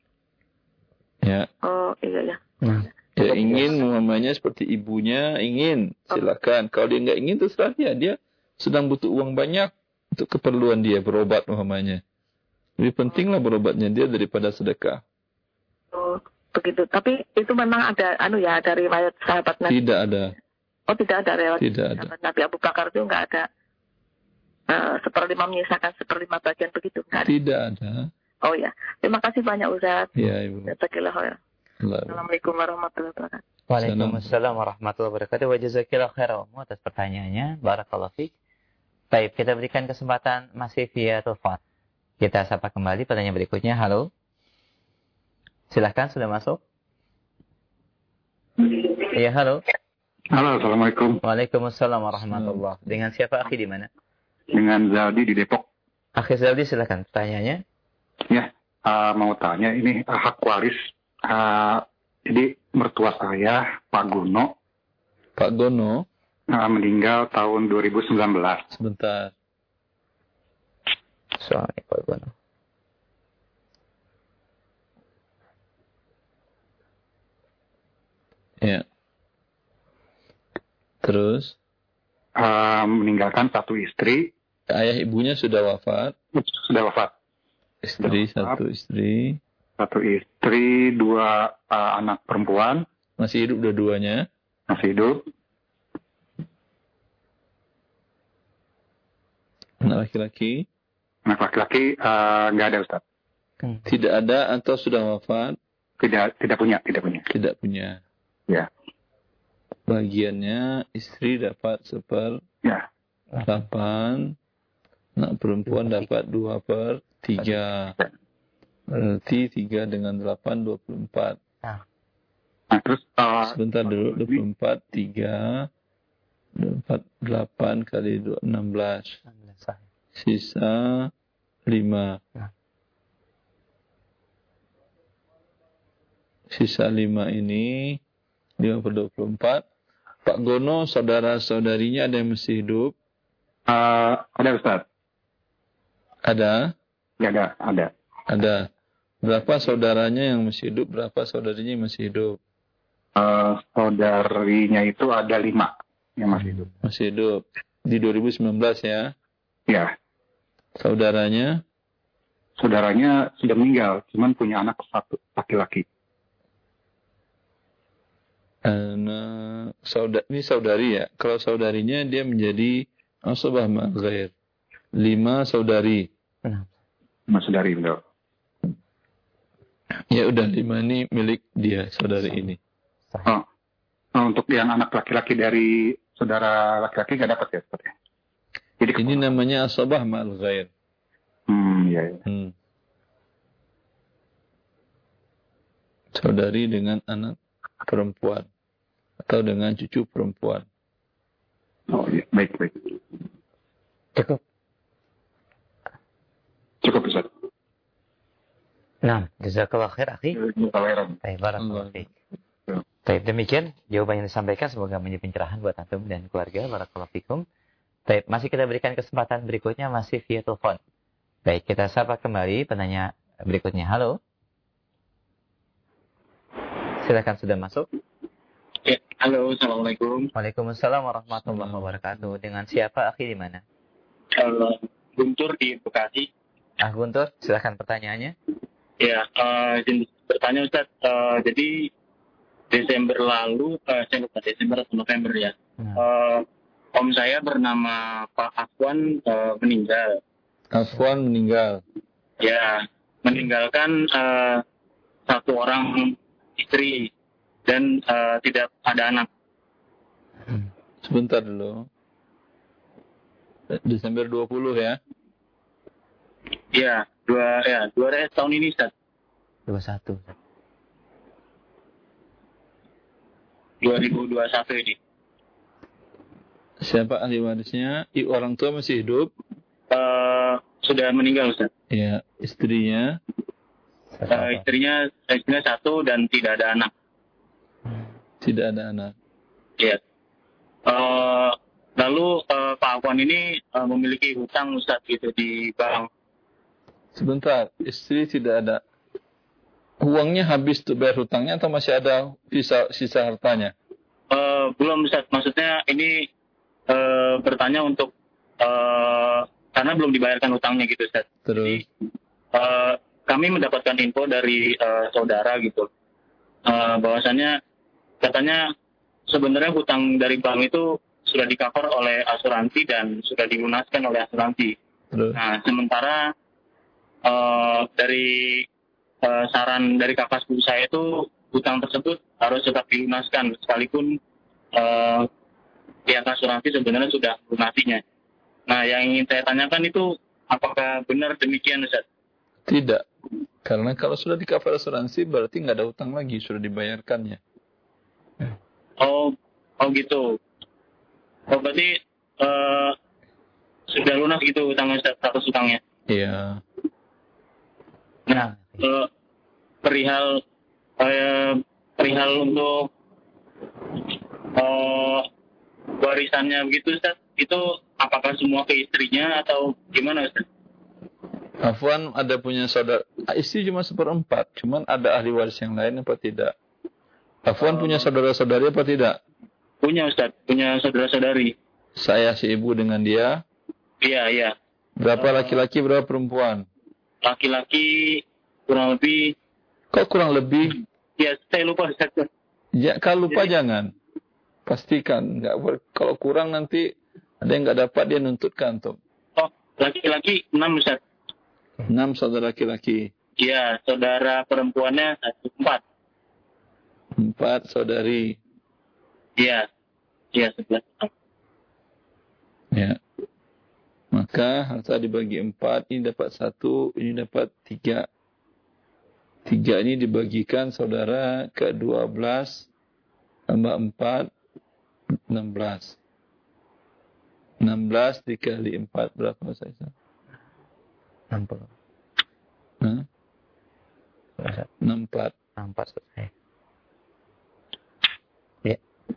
Ya. Oh iya ya. Nah. Dia ingin mamanya seperti ibunya, ingin, silakan. Kalau dia nggak ingin, terserah dia. Dia sedang butuh uang banyak untuk keperluan dia, berobat mamanya. Lebih pentinglah berobatnya dia daripada sedekah. Oh begitu. Tapi itu memang ada, anu ya, ada riwayat sahabat Nabi. Tidak ada. Oh tidak ada riwayat Tidak ada. sahabat Nabi Abu Bakar itu nggak ada. Uh, seperlima menyisakan seperlima bagian begitu. Nggak ada. Tidak ada. Oh ya. Terima kasih banyak Ustaz. Ya Ibu. Jazakallahu. Assalamualaikum warahmatullahi wabarakatuh. Waalaikumsalam warahmatullahi wabarakatuh. Wa jazakillahu khairan atas pertanyaannya. Barakallahu fiik. Baik, kita berikan kesempatan masih via telepon. Kita sapa kembali pertanyaan berikutnya. Halo. Silahkan, sudah masuk. Iya, halo. Halo, Assalamualaikum. Waalaikumsalam warahmatullahi wabarakatuh. Dengan siapa akhi di mana? Dengan Zaldi di Depok. Akhi Zaldi, silahkan pertanyaannya. Ya, uh, mau tanya ini uh, hak waris. Uh, jadi mertua saya, Pak Gono. Pak Gono? Uh, meninggal tahun dua ribu sembilan belas. Sebentar. Assalamualaikum. Ya. Terus Uh, meninggalkan satu istri. ayah ibunya sudah wafat. Sudah wafat. Istri Sudah wafat. satu istri. Satu istri, dua uh, anak perempuan. Masih hidup dua-duanya. Masih hidup. Anak laki-laki. Anak laki-laki uh, nggak ada, Ustaz. Tidak ada atau sudah wafat? Tidak, tidak punya, tidak punya. Tidak punya. Ya. Bagiannya istri dapat seper Ya. delapan, anak perempuan dapat dua per tiga. Berarti tiga dengan delapan, dua puluh empat. Nah, terus uh, Sebentar dulu, dua puluh empat, tiga, dua puluh empat, delapan kali dua, enam belas. Sisa lima. Sisa lima ini, lima per dua puluh empat. Pak Gono, saudara-saudarinya ada yang masih hidup? uh, ada, Ustaz. Ada? Ya, ada, ada. Ada. Berapa saudaranya yang masih hidup, berapa saudarinya yang masih hidup? Uh, saudarinya itu ada lima yang masih hidup. Masih hidup. Di dua ribu sembilan belas ya? Ya. Saudaranya? Saudaranya sudah meninggal, cuman punya anak satu, laki-laki. Anak, saudari, ini saudari ya? Kalau saudarinya dia menjadi asabah ma'ghair. Lima saudari. Lima saudari, betul. Ya udah, lima ini milik dia, saudari ini. Oh. Oh, untuk yang anak laki-laki dari saudara laki-laki nggak dapat ya, Ustaz? Jadi ini namanya asabah ma'ghair. Hmm, iya, iya. Hmm. Saudari dengan anak perempuan atau dengan cucu perempuan. Oh iya, baik, baik. Cukup. Cukup, Ustaz. Nah, jazakallah khair, akhi. Baik, Baik, barakallahu fiik. Baik, demikian jawaban yang disampaikan, semoga menjadi pencerahan buat antum dan keluarga. Barakallahu fikum. Baik, masih kita berikan kesempatan berikutnya, masih via telepon. Baik, kita sapa kembali penanya berikutnya. Halo. Silakan, sudah masuk. Ya, halo, assalamualaikum. Waalaikumsalam warahmatullahi wabarakatuh. Dengan siapa, akhi, di mana? Kalau Guntur di Bekasi. Ah, Guntur, silakan pertanyaannya. Ya, uh, bertanya Ustaz. Uh, jadi Desember lalu, uh, saya lupa Desember atau November ya. Hmm. Uh, om saya bernama Pak Afwan uh, meninggal. Afwan meninggal. Ya, meninggalkan uh, satu orang istri dan uh, tidak ada anak. Sebentar dulu. Desember dua puluh ya? Iya, dua ya, dua tahun ini Ustaz. dua puluh satu. dua ribu dua puluh satu ini. Siapa ahli warisnya? I, orang tua masih hidup? Uh, sudah meninggal Ustaz. Iya, istrinya? Uh, istrinya istrinya satu dan tidak ada anak. Tidak ada anak. Iya. Uh, lalu uh, Pak Afwan ini uh, memiliki hutang Ustaz gitu di bank. Sebentar, istri tidak ada. Uangnya habis tuh bayar hutangnya atau masih ada sisa, sisa hartanya? Uh, belum Ustaz, maksudnya ini uh, bertanya untuk uh, karena belum dibayarkan hutangnya gitu Ustaz. Terus? Jadi, uh, kami mendapatkan info dari uh, saudara gitu. Uh, bahwasannya katanya sebenarnya hutang dari bank itu sudah di-cover oleh asuransi dan sudah dilunaskan oleh asuransi. Terus? Nah, sementara uh, dari uh, saran dari kakak sepupu saya itu hutang tersebut harus tetap dilunaskan sekalipun uh, pihak asuransi sebenarnya sudah melunasinya. Nah, yang ingin saya tanyakan itu apakah benar demikian Ustaz? Tidak. Karena kalau sudah di-cover asuransi berarti nggak ada hutang lagi, sudah dibayarkannya. Oh, oh gitu. Oh berarti uh, sudah lunas gitu hutangnya, status hutangnya. Iya. Nah, uh, perihal uh, perihal untuk uh, warisannya begitu Ustaz, itu apakah semua ke istrinya atau gimana Ustaz? Afwan, ada punya saudara istri cuma seperempat, cuman ada ahli waris yang lain apa tidak? Afwan punya saudara-saudari apa tidak? Punya Ustaz, punya saudara-saudari. Saya si ibu dengan dia. Iya, iya. Berapa laki-laki, berapa perempuan? Laki-laki kurang lebih. Kok kurang lebih? Ya, saya lupa Ustaz. Ya, kalau lupa Jadi, jangan. Pastikan. Nggak ber, kalau kurang nanti ada yang nggak dapat, dia nuntut kantor. Oh, laki-laki enam Ustaz. Enam saudara laki-laki. Iya, saudara perempuannya satu empat. Empat saudari. Iya, iya sebelas. Ya. Maka harta dibagi empat, ini dapat satu, ini dapat tiga. Tiga ini dibagikan saudara ke dua belas, tambah empat, enam belas. Enam belas dikali empat, berapa saya? enam puluh. Hah? Enam empat. enam empat. Ya.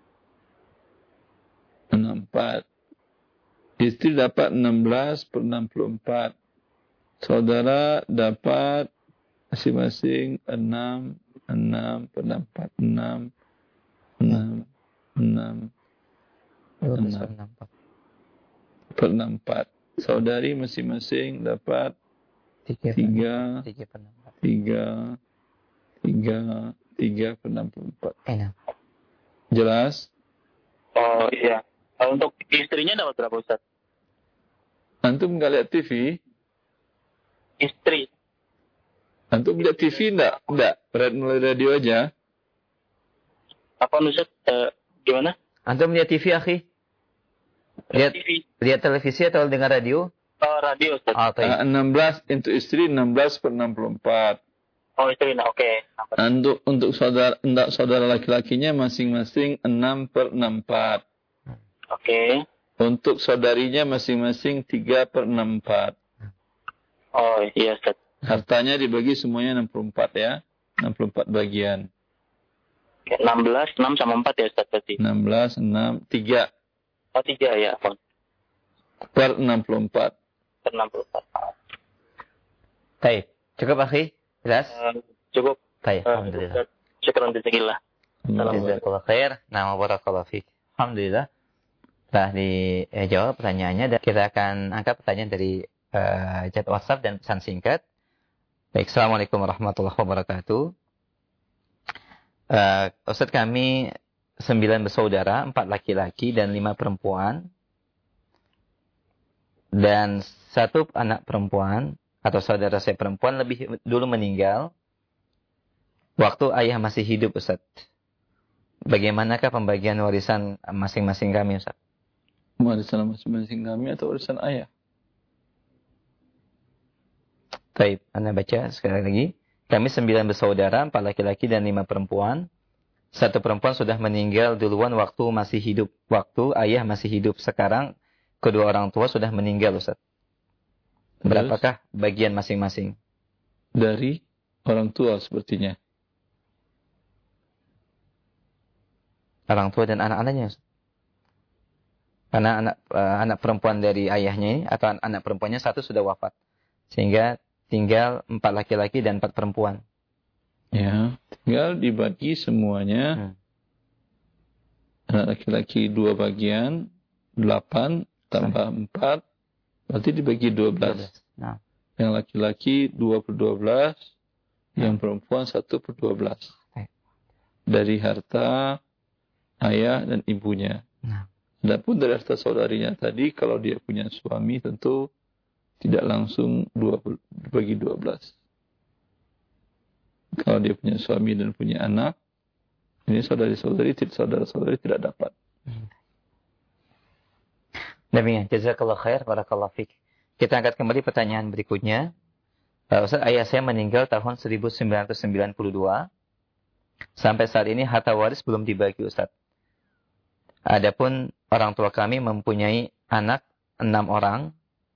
Enam empat. Istri dapat enam belas per enam puluh empat. Saudara dapat masing-masing enam, enam per enam empat, enam, enam, enam, enam per enam empat. Saudari masing-masing dapat tiga, tiga, tiga, tiga per enam puluh empat. Jelas? Oh iya. Untuk istrinya dapat berapa Ustaz? Antum nggak lihat T V? Istri. Antum lihat T V enggak? Enggak. Melalui radio aja. Apa Ustaz? Uh, gimana? Antum lihat T V, akhi? Lihat T V. Lihat televisi atau dengar radio? Oh, radio Ustaz. Oh, uh, enam belas untuk istri enam belas per enam puluh empat. Oh, istri. Nah, oke. Okay. Untuk untuk saudara enggak saudara laki-lakinya masing-masing enam per enam puluh empat. Oke. Okay. Untuk saudarinya masing-masing tiga per enam puluh empat. Oh, iya Ustaz. Hartanya dibagi semuanya enam puluh empat ya. enam puluh empat bagian. enam belas, enam sama empat ya Ustaz berarti. enam belas, enam, tiga. Oh, tiga ya. Per enam puluh empat. Per enam puluh empat. Baik. Cukup, akhi? Jelas? Uh, cukup. Baik, uh, alhamdulillah. Syukran jazakallah. Jazakallah khair. Nama barakallahu fiik. Alhamdulillah. Telah dijawab pertanyaannya dan kita akan angkat pertanyaan dari uh, chat WhatsApp dan pesan singkat. Baik, Assalamualaikum warahmatullahi wabarakatuh. Uh, Ustaz, kami sembilan bersaudara, empat laki-laki dan lima perempuan. Dan satu anak perempuan atau saudara saya perempuan lebih dulu meninggal waktu ayah masih hidup, Ustaz. Bagaimanakah pembagian warisan masing-masing kami, Ustaz? Warisan masing-masing kami atau warisan ayah? Baik, Anda baca sekali lagi. Kami sembilan bersaudara, empat laki-laki dan lima perempuan. Satu perempuan sudah meninggal duluan waktu masih hidup. Waktu ayah masih hidup. Sekarang kedua orang tua sudah meninggal, Ustaz. Berapakah bagian masing-masing? Dari orang tua sepertinya. Orang tua dan anak-anaknya, Ustaz. Karena anak uh, anak perempuan dari ayahnya ini atau anak perempuannya satu sudah wafat. Sehingga tinggal empat laki-laki dan empat perempuan. Ya, tinggal dibagi semuanya. Hmm. Anak laki-laki dua bagian, delapan tambah empat, berarti dibagi dua belas. Nah. Yang laki-laki dua per dua belas, nah. Yang perempuan satu per dua belas. Dari harta ayah dan ibunya. Nah. Adapun dari harta saudarinya tadi, kalau dia punya suami tentu tidak langsung dua bagi dua belas. Kalau dia punya suami dan punya anak, ini saudari-saudari, saudara-saudari tidak dapat. Demikian, jazakallah khair, barakallahu fiik. Kita angkat kembali pertanyaan berikutnya. Uh, Ustaz, ayah saya meninggal tahun seribu sembilan ratus sembilan puluh dua. Sampai saat ini harta waris belum dibagi, Ustaz. Adapun orang tua kami mempunyai anak enam orang,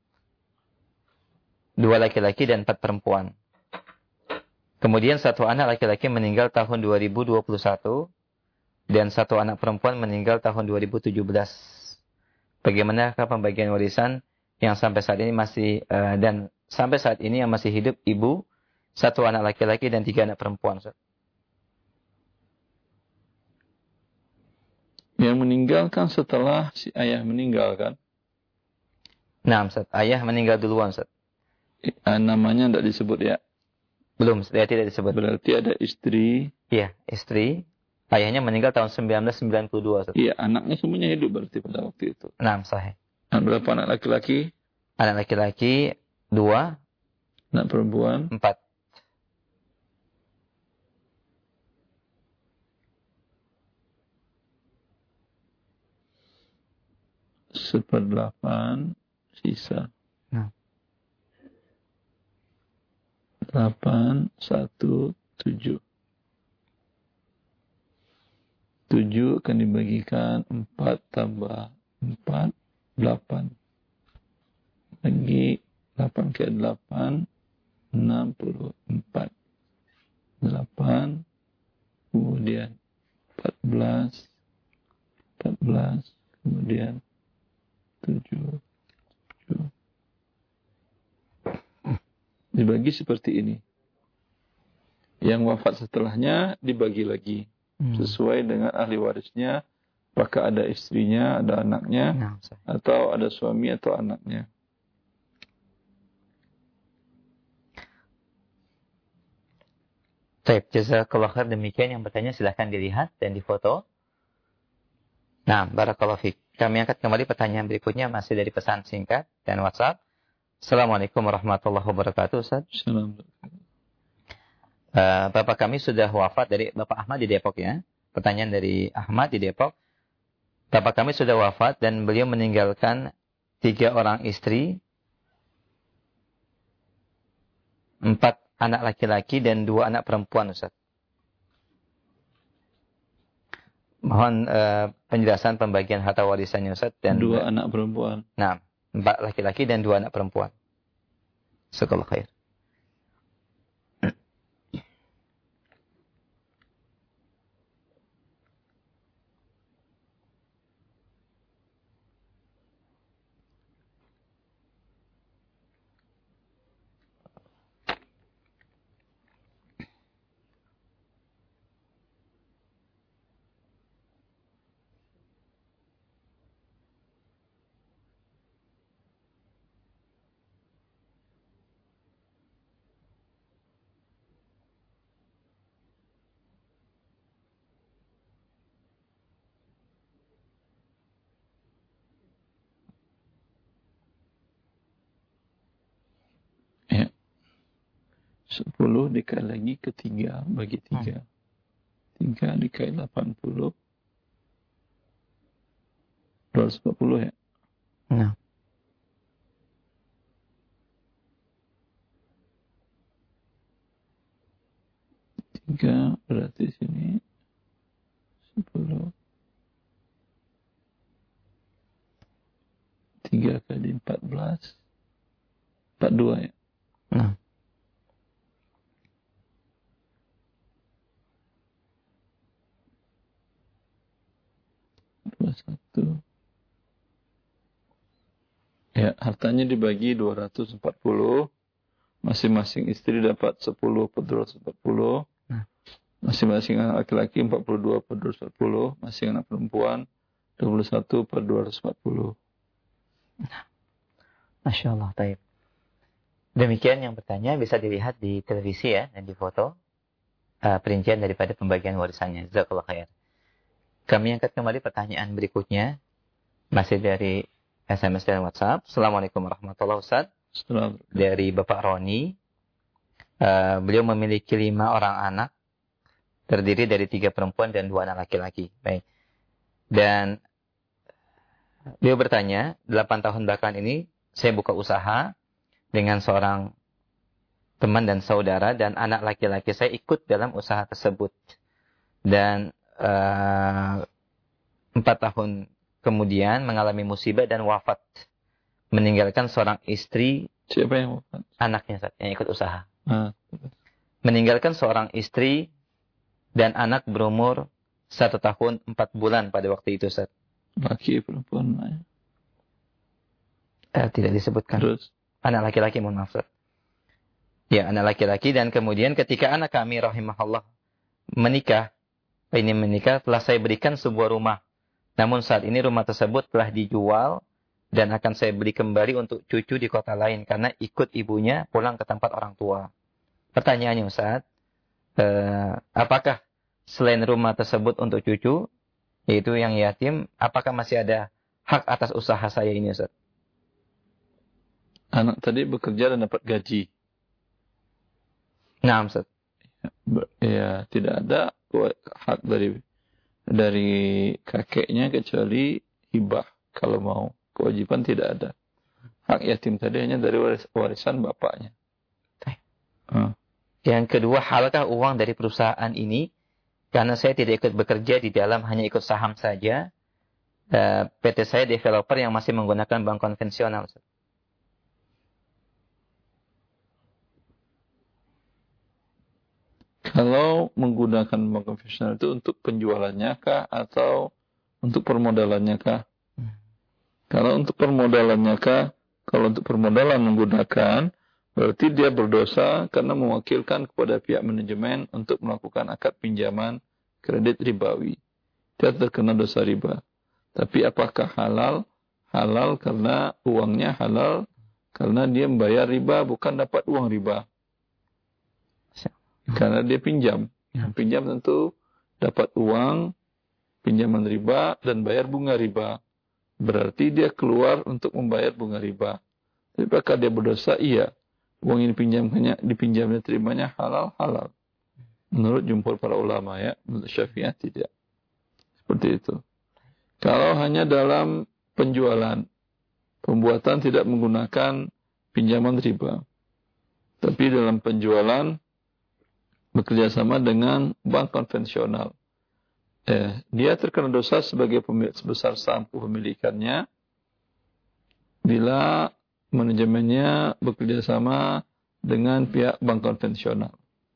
dua laki-laki dan empat perempuan. Kemudian satu anak laki-laki meninggal tahun dua ribu dua puluh satu dan satu anak perempuan meninggal tahun dua ribu tujuh belas. Bagaimanakah pembagian warisan yang sampai saat ini masih uh, dan sampai saat ini yang masih hidup ibu, satu anak laki-laki dan tiga anak perempuan, Ustaz. Yang meninggalkan setelah si ayah meninggalkan. Nah, Ustaz, ayah meninggal duluan, Ustaz. Eh, namanya tidak disebut ya? Belum, ya, tidak disebut. Berarti ada istri. Iya, istri. Ayahnya meninggal tahun seribu sembilan ratus sembilan puluh dua, Ustaz. Iya, anaknya semuanya hidup berarti pada waktu itu. Nah, sahih. Nah, berapa anak laki-laki? Anak laki-laki dua. Anak perempuan? Empat. Seperdelapan sisa. Nah. Delapan, satu, tujuh. Tujuh akan dibagikan empat tambah empat, delapan. Lagi delapan ke delapan, enam puluh empat. Delapan, kemudian empat belas, empat belas, kemudian tujuh, tujuh. Dibagi seperti ini. Yang wafat setelahnya dibagi lagi. Hmm. Sesuai dengan ahli warisnya. Apakah ada istrinya, ada anaknya, nah, atau ada suami atau anaknya. Baik, jazakallahu khair. Demikian yang bertanya silahkan dilihat dan difoto. Nah, barakallahu fiik. Kami angkat kembali pertanyaan berikutnya masih dari pesan singkat dan WhatsApp. Assalamualaikum warahmatullahi wabarakatuh, Ustaz. Assalamualaikum. Uh, Bapak kami sudah wafat dari Bapak Ahmad di Depok ya. Pertanyaan dari Ahmad di Depok. Bapak kami sudah wafat dan beliau meninggalkan tiga orang istri, empat anak laki-laki dan dua anak perempuan, Ustaz. Mohon uh, penjelasan pembagian harta warisannya, Ustaz. Dan dua anak perempuan. Nah, empat laki-laki dan dua anak perempuan. Jazakallahu khair. Sepuluh dikali lagi ke tiga bagi tiga. Tiga dikali delapan puluh. Dua ratus empat puluh ya? Nah. Tiga berarti sini sepuluh. Tiga kali empat belas. Empat dua ya? Nah. Satu. Ya, hartanya dibagi dua ratus empat puluh. Masing-masing istri dapat sepuluh per dua ratus empat puluh. Nah. Masing-masing anak laki-laki empat puluh dua per dua ratus empat puluh. Masing anak perempuan dua puluh satu per dua ratus empat puluh. Nah. Masya Allah, taib. Demikian yang bertanya bisa dilihat di televisi ya dan di foto. Uh, perincian daripada pembagian warisannya. Jazakallahu khair. Kami angkat kembali pertanyaan berikutnya. Masih dari S M S dan WhatsApp. Assalamualaikum warahmatullahi wabarakatuh. Dari Bapak Roni. Uh, beliau memiliki lima orang anak. Terdiri dari tiga perempuan dan dua anak laki-laki. Baik. Dan beliau bertanya, delapan tahun belakangan ini saya buka usaha dengan seorang teman dan saudara. Dan anak laki-laki saya ikut dalam usaha tersebut. Dan Uh, empat tahun kemudian mengalami musibah dan wafat, meninggalkan seorang istri. Siapa yang wafat? Anaknya, Ustaz, yang ikut usaha. Ah. Meninggalkan seorang istri dan anak berumur satu tahun empat bulan pada waktu itu, Ustaz. Laki perempuan? Eh, tidak disebutkan. Terus? Anak laki-laki, mohon maaf, Ustaz. Ya, anak laki-laki. Dan kemudian ketika anak kami rahimahullah menikah, ini menikah, telah saya berikan sebuah rumah. Namun saat ini rumah tersebut telah dijual dan akan saya beli kembali untuk cucu di kota lain karena ikut ibunya pulang ke tempat orang tua. Pertanyaannya Ustaz, eh, apakah selain rumah tersebut untuk cucu, yaitu yang yatim, apakah masih ada hak atas usaha saya ini Ustaz? Anak tadi bekerja dan dapat gaji. Nah Ustaz. Ya, tidak ada hak dari dari kakeknya kecuali hibah. Kalau mau, kewajiban tidak ada. Hak yatim tadi hanya dari waris, warisan bapaknya. Hmm. Yang kedua, halkah uang dari perusahaan ini? Karena saya tidak ikut bekerja di dalam, hanya ikut saham saja. Uh, P T saya developer yang masih menggunakan bank konvensional. Kalau menggunakan bank konvensional itu untuk penjualannya kah atau untuk permodalannya kah? Hmm. Kalau untuk permodalannya kah? Kalau untuk permodalan menggunakan, berarti dia berdosa karena mewakilkan kepada pihak manajemen untuk melakukan akad pinjaman kredit ribawi. Dia terkena dosa riba. Tapi apakah halal? Halal karena uangnya halal, karena dia membayar riba bukan dapat uang riba. Karena dia pinjam. Yang pinjam tentu dapat uang, pinjaman riba, dan bayar bunga riba. Berarti dia keluar untuk membayar bunga riba. Tapi apakah dia berdosa? Iya. Uang ini dipinjamkannya, dipinjamnya terimanya halal, halal. Menurut jumhur para ulama ya. Menurut Syafi'iyah tidak. Seperti itu. Kalau hanya dalam penjualan, pembuatan tidak menggunakan pinjaman riba. Tapi dalam penjualan, bekerja sama dengan bank konvensional. Eh, dia terkena dosa sebagai pemilik sebesar saham kepemilikannya bila manajemennya bekerja sama dengan pihak bank konvensional.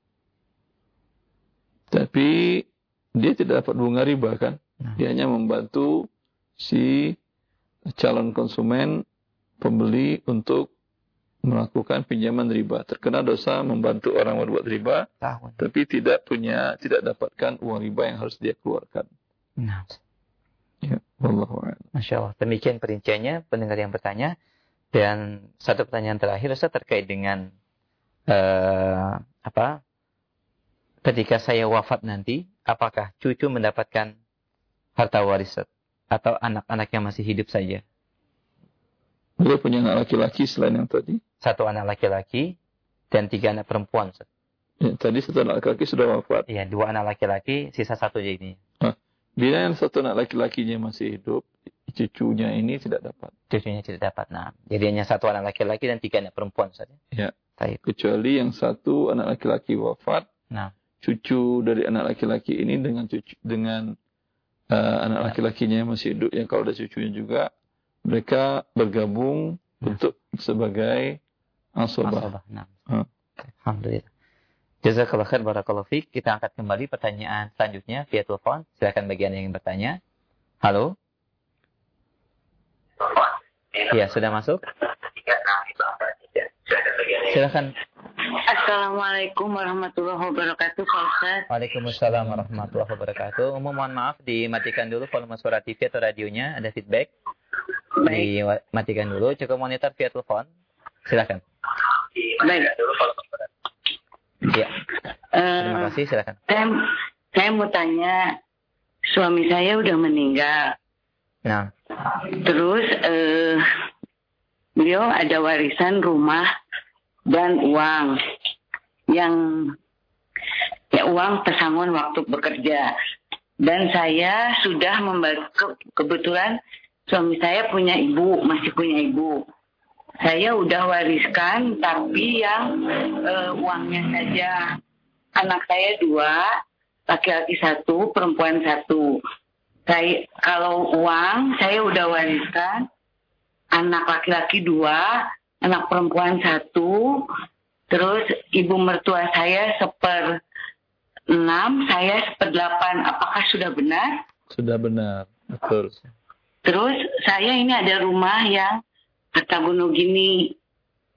Tapi dia tidak dapat bunga riba kan? Dia hanya membantu si calon konsumen pembeli untuk melakukan pinjaman riba. Terkena dosa membantu orang berbuat riba, Tahun. tapi tidak punya, tidak dapatkan uang riba yang harus dia keluarkan. Nah. Ya, wallahu a'lam. Masya Allah. Demikian perinciannya pendengar yang bertanya. Dan satu pertanyaan terakhir Ustaz terkait dengan uh, apa? Ketika saya wafat nanti, apakah cucu mendapatkan harta waris atau anak-anak yang masih hidup saja? Beliau punya anak laki-laki selain yang tadi? Satu anak laki-laki dan tiga anak perempuan. Ya, tadi satu anak laki-laki sudah wafat. Iya, dua anak laki-laki, sisa satu jadi. Nah, bila yang satu anak laki-lakinya masih hidup, cucunya ini tidak dapat. Cucunya tidak dapat. Nah, jadi hanya satu anak laki-laki dan tiga anak perempuan saja. Ya. Baik. Kecuali yang satu anak laki-laki wafat, nah, cucu dari anak laki-laki ini dengan cucu dengan uh, anak nah. laki-lakinya yang masih hidup, yang kalau ada cucunya juga, mereka bergabung nah. untuk sebagai asabah. Nah. Hmm. Alhamdulillah. Jazakallah khair, barakallahu fiik. Kita angkat kembali pertanyaan selanjutnya via telepon. Silakan bagi Anda yang ingin bertanya. Halo. Iya, sudah masuk? Silakan. Assalamualaikum warahmatullahi wabarakatuh, Pak Ustaz. Waalaikumsalam warahmatullahi wabarakatuh. Umum mohon maaf, dimatikan dulu volume suara T V atau radionya, ada feedback. Baik. Dimatikan dulu, cukup monitor via telepon. Silakan. Baik. Ya. Terima Uh, kasih, silakan. Saya, saya mau tanya, suami saya udah meninggal. Nah. Terus uh, beliau ada warisan rumah dan uang yang ya uang pesangon waktu bekerja. Dan saya sudah membantu, kebetulan suami saya punya ibu, masih punya ibu. Saya udah wariskan, tapi yang uh, uangnya saja. Anak saya dua, laki-laki satu, perempuan satu. Saya kalau uang saya udah wariskan, anak laki-laki dua, anak perempuan satu. Terus ibu mertua saya seper enam, saya seper delapan. Apakah sudah benar? Sudah benar, betul. Terus saya ini ada rumah yang kata Gunung gini,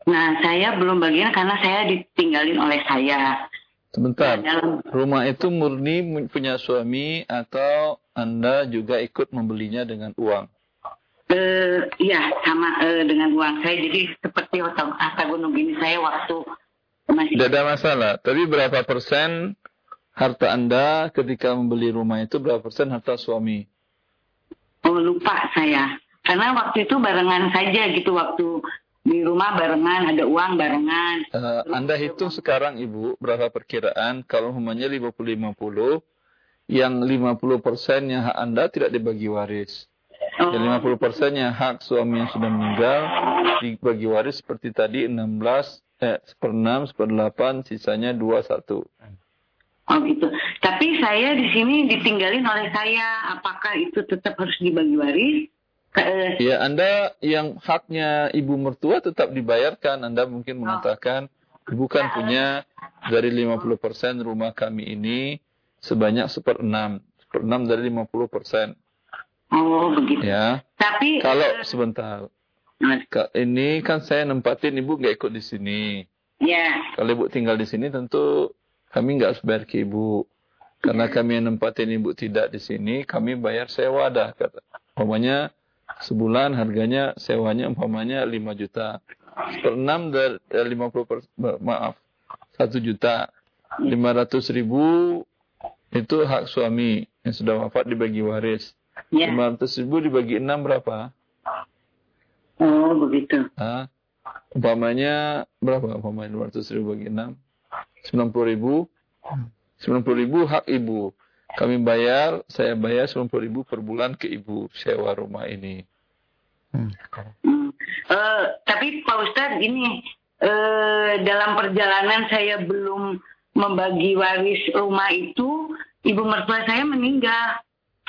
Nah, saya belum bagian karena saya ditinggalin oleh saya. Sebentar, Nah, dalam rumah itu murni punya suami atau Anda juga ikut membelinya dengan uang? eh ya sama eh, dengan uang saya. Jadi seperti harta harta gunung ini saya waktu masih Tidak ada masalah. Tapi berapa persen harta Anda ketika membeli rumah itu, berapa persen harta suami? oh, lupa saya. Karena waktu itu barengan saja gitu, waktu di rumah barengan, ada uang barengan. Uh, anda hitung sekarang Ibu, berapa perkiraan kalau umpamanya lima puluh lima puluh, yang lima puluh persen yang hak Anda tidak dibagi waris. Oh. Dan lima puluh persen yang hak suami yang sudah meninggal dibagi waris seperti tadi enam belas, eh, seperenam, seperdelapan, sisanya dua satu. Oh gitu. Tapi saya di sini ditinggalin oleh saya. Apakah itu tetap harus dibagi waris? Ke, Ya, Anda yang haknya ibu mertua tetap dibayarkan. Anda mungkin mengatakan, ibu kan punya dari lima puluh persen rumah kami ini sebanyak seperenam. Seperenam dari lima puluh persen. oh begitu. Ya. Tapi Kalau sebentar. Ini kan saya nempatin ibu nggak ikut di sini. Ya. Kalau ibu tinggal di sini tentu kami nggak harus bayar ke ibu. Karena kami yang nempatin ibu tidak di sini, kami bayar sewa dah. Kata. Umpamanya sebulan harganya sewanya umpamanya lima juta. Seperenam dari lima puluh persen, maaf, satu juta. lima ratus ribu itu hak suami yang sudah wafat dibagi waris. Ya. lima ratus ribu dibagi enam berapa? Oh begitu. Hah? Umpamanya berapa? Umpamanya lima ratus ribu bagi enam. sembilan puluh ribu. sembilan puluh ribu hak ibu. Kami bayar, saya bayar sembilan puluh ribu per bulan ke ibu sewa rumah ini. Hmm. Uh, tapi Pak Ustadz gini, uh, dalam perjalanan saya belum membagi waris rumah itu, ibu mertua saya meninggal.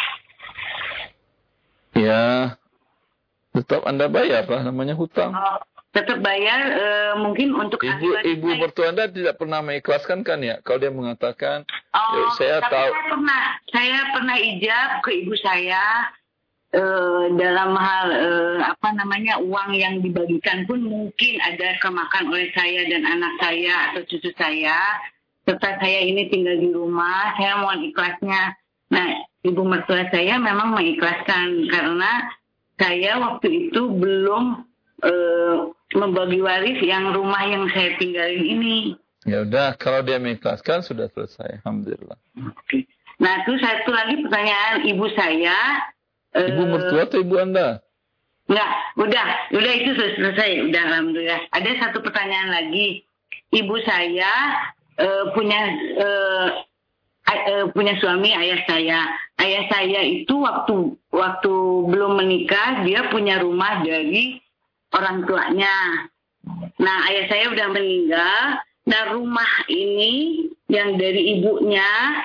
Ya, tetap Anda bayar lah, namanya hutang. Oh, tetap bayar, uh, mungkin untuk ibu ibu mertua Anda tidak pernah mengikhlaskan kan ya? Kalau dia mengatakan, oh, ya, saya tapi tahu. Saya pernah, saya pernah ijab ke ibu saya uh, dalam hal uh, apa namanya uang yang dibagikan pun mungkin ada kemakan oleh saya dan anak saya atau cucu saya. Serta saya ini tinggal di rumah, saya mohon ikhlasnya. Nah, ibu mertua saya memang mengikhlaskan karena saya waktu itu belum uh, membagi waris yang rumah yang saya tinggalin ini. Ya udah, kalau dia mengikhlaskan sudah selesai, alhamdulillah. Oke. Nah, terus satu lagi pertanyaan ibu saya. Ibu uh, mertua atau ibu Anda? Enggak, udah, udah itu sudah selesai, udah alhamdulillah. Ada satu pertanyaan lagi. Ibu saya uh, punya uh, uh, punya suami ayah saya. Ayah saya itu waktu waktu belum menikah dia punya rumah dari orang tuanya. Nah, ayah saya udah meninggal. Nah, rumah ini yang dari ibunya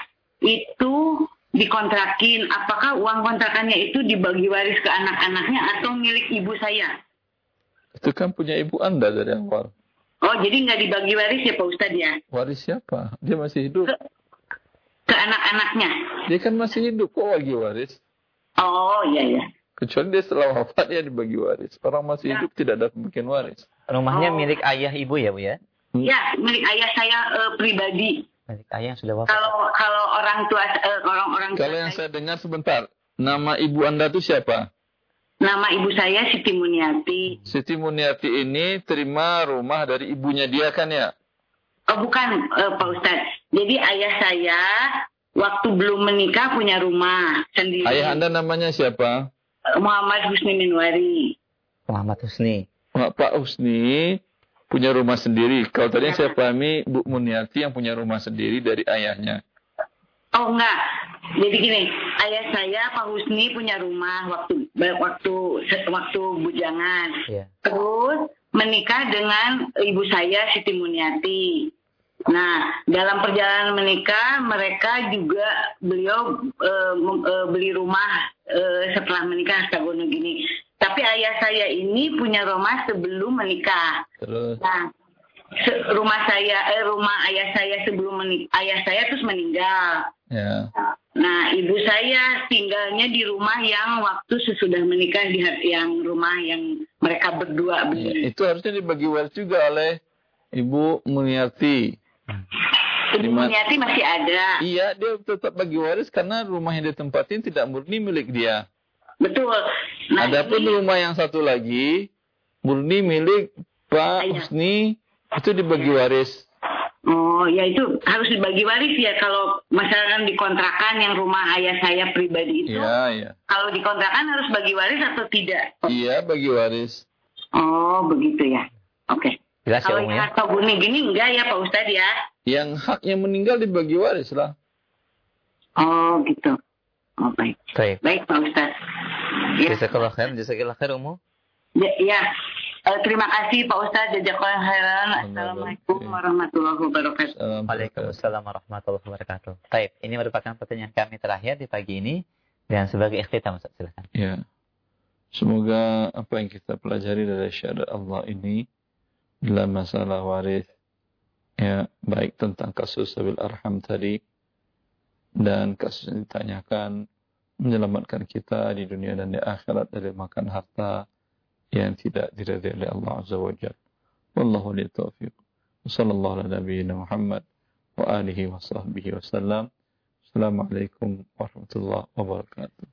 itu dikontrakin. Apakah uang kontrakannya itu dibagi waris ke anak-anaknya atau milik ibu saya? Itu kan punya ibu Anda dari awal. Oh, jadi nggak dibagi waris ya Pak Ustadz ya? Waris siapa? Dia masih hidup. Ke, ke anak-anaknya? Dia kan masih hidup, kok bagi waris? Oh, iya, iya. Kecuali dia setelah wafat dia dibagi waris. Orang masih ya. hidup tidak ada pembagian waris. Rumahnya oh. milik ayah ibu ya Bu ya? Hmm? Ya, milik ayah saya uh, pribadi. Milik ayah yang sudah wafat. Kalau kalau orang tua uh, orang orang tua Kalau yang saya dengar sebentar, nama ibu Anda itu siapa? Nama ibu saya Siti Muniati. Siti Muniati ini terima rumah dari ibunya dia kan ya? Oh bukan uh, Pak Ustadz. Jadi ayah saya waktu belum menikah punya rumah sendiri. Ayah Anda namanya siapa? Muhammad Husni Minwari. Muhammad Husni. Pak Husni punya rumah sendiri. Kalau tadi ya. Saya pahami Bu Muniati yang punya rumah sendiri dari ayahnya. Oh enggak. Jadi gini, ayah saya Pak Husni punya rumah waktu waktu waktu bujangan. Ya. Terus menikah dengan ibu saya Siti Muniati. Nah, dalam perjalanan menikah mereka juga beliau uh, uh, beli rumah uh, setelah menikah setahun gini. Tapi ayah saya ini punya rumah sebelum menikah. Terus? Nah, se- rumah saya, eh, rumah ayah saya sebelum menikah, ayah saya terus meninggal. Ya. Nah, ibu saya tinggalnya di rumah yang waktu sesudah menikah di yang rumah yang mereka berdua begini. Ya, itu harusnya dibagi waris juga oleh Ibu Muniati. Ibu Muniati masih ada. Iya, dia tetap bagi waris karena rumah yang ditempatin tidak murni milik dia. Betul. Nah, adapun ini... rumah yang satu lagi murni milik Pak Ayah. Husni, itu dibagi waris. Oh, ya itu harus dibagi waris ya. Kalau misalkan dikontrakan yang rumah ayah saya pribadi itu. Iya, iya. Kalau dikontrakan harus bagi waris atau tidak? Iya, bagi waris. Oh, begitu ya. Oke. Okay. Kalau yang ya? atau gini-gini enggak ya Pak Ustadz ya? Yang haknya meninggal dibagi waris lah. Oh, gitu. Oh, baik. Baik. Baik Pak Ustadz. Ya. Jazakallah khair, jazakallah khair Umu. Ya, ya. Uh, terima kasih Pak Ustadz, jazakallah khairan. Assalamualaikum warahmatullahi wabarakatuh. Waalaikumsalam warahmatullahi wabarakatuh. Baik, ini merupakan pertanyaan kami terakhir di pagi ini dan sebagai ikhtitam Ustaz, silakan. Ya. Semoga apa yang kita pelajari dari syahadat Allah ini dalam masalah waris, ya, baik tentang kasus Sabil Arham tadi dan kasus yang ditanyakan, menyelamatkan kita di dunia dan di akhirat dari makan harta yang tidak diridai oleh Allah Azza wa Jalla. Wallahu li taufiq. Wassallallahu ala nabiyyina Muhammad wa alihi wa sahbihi wasallam. Assalamualaikum warahmatullahi wabarakatuh.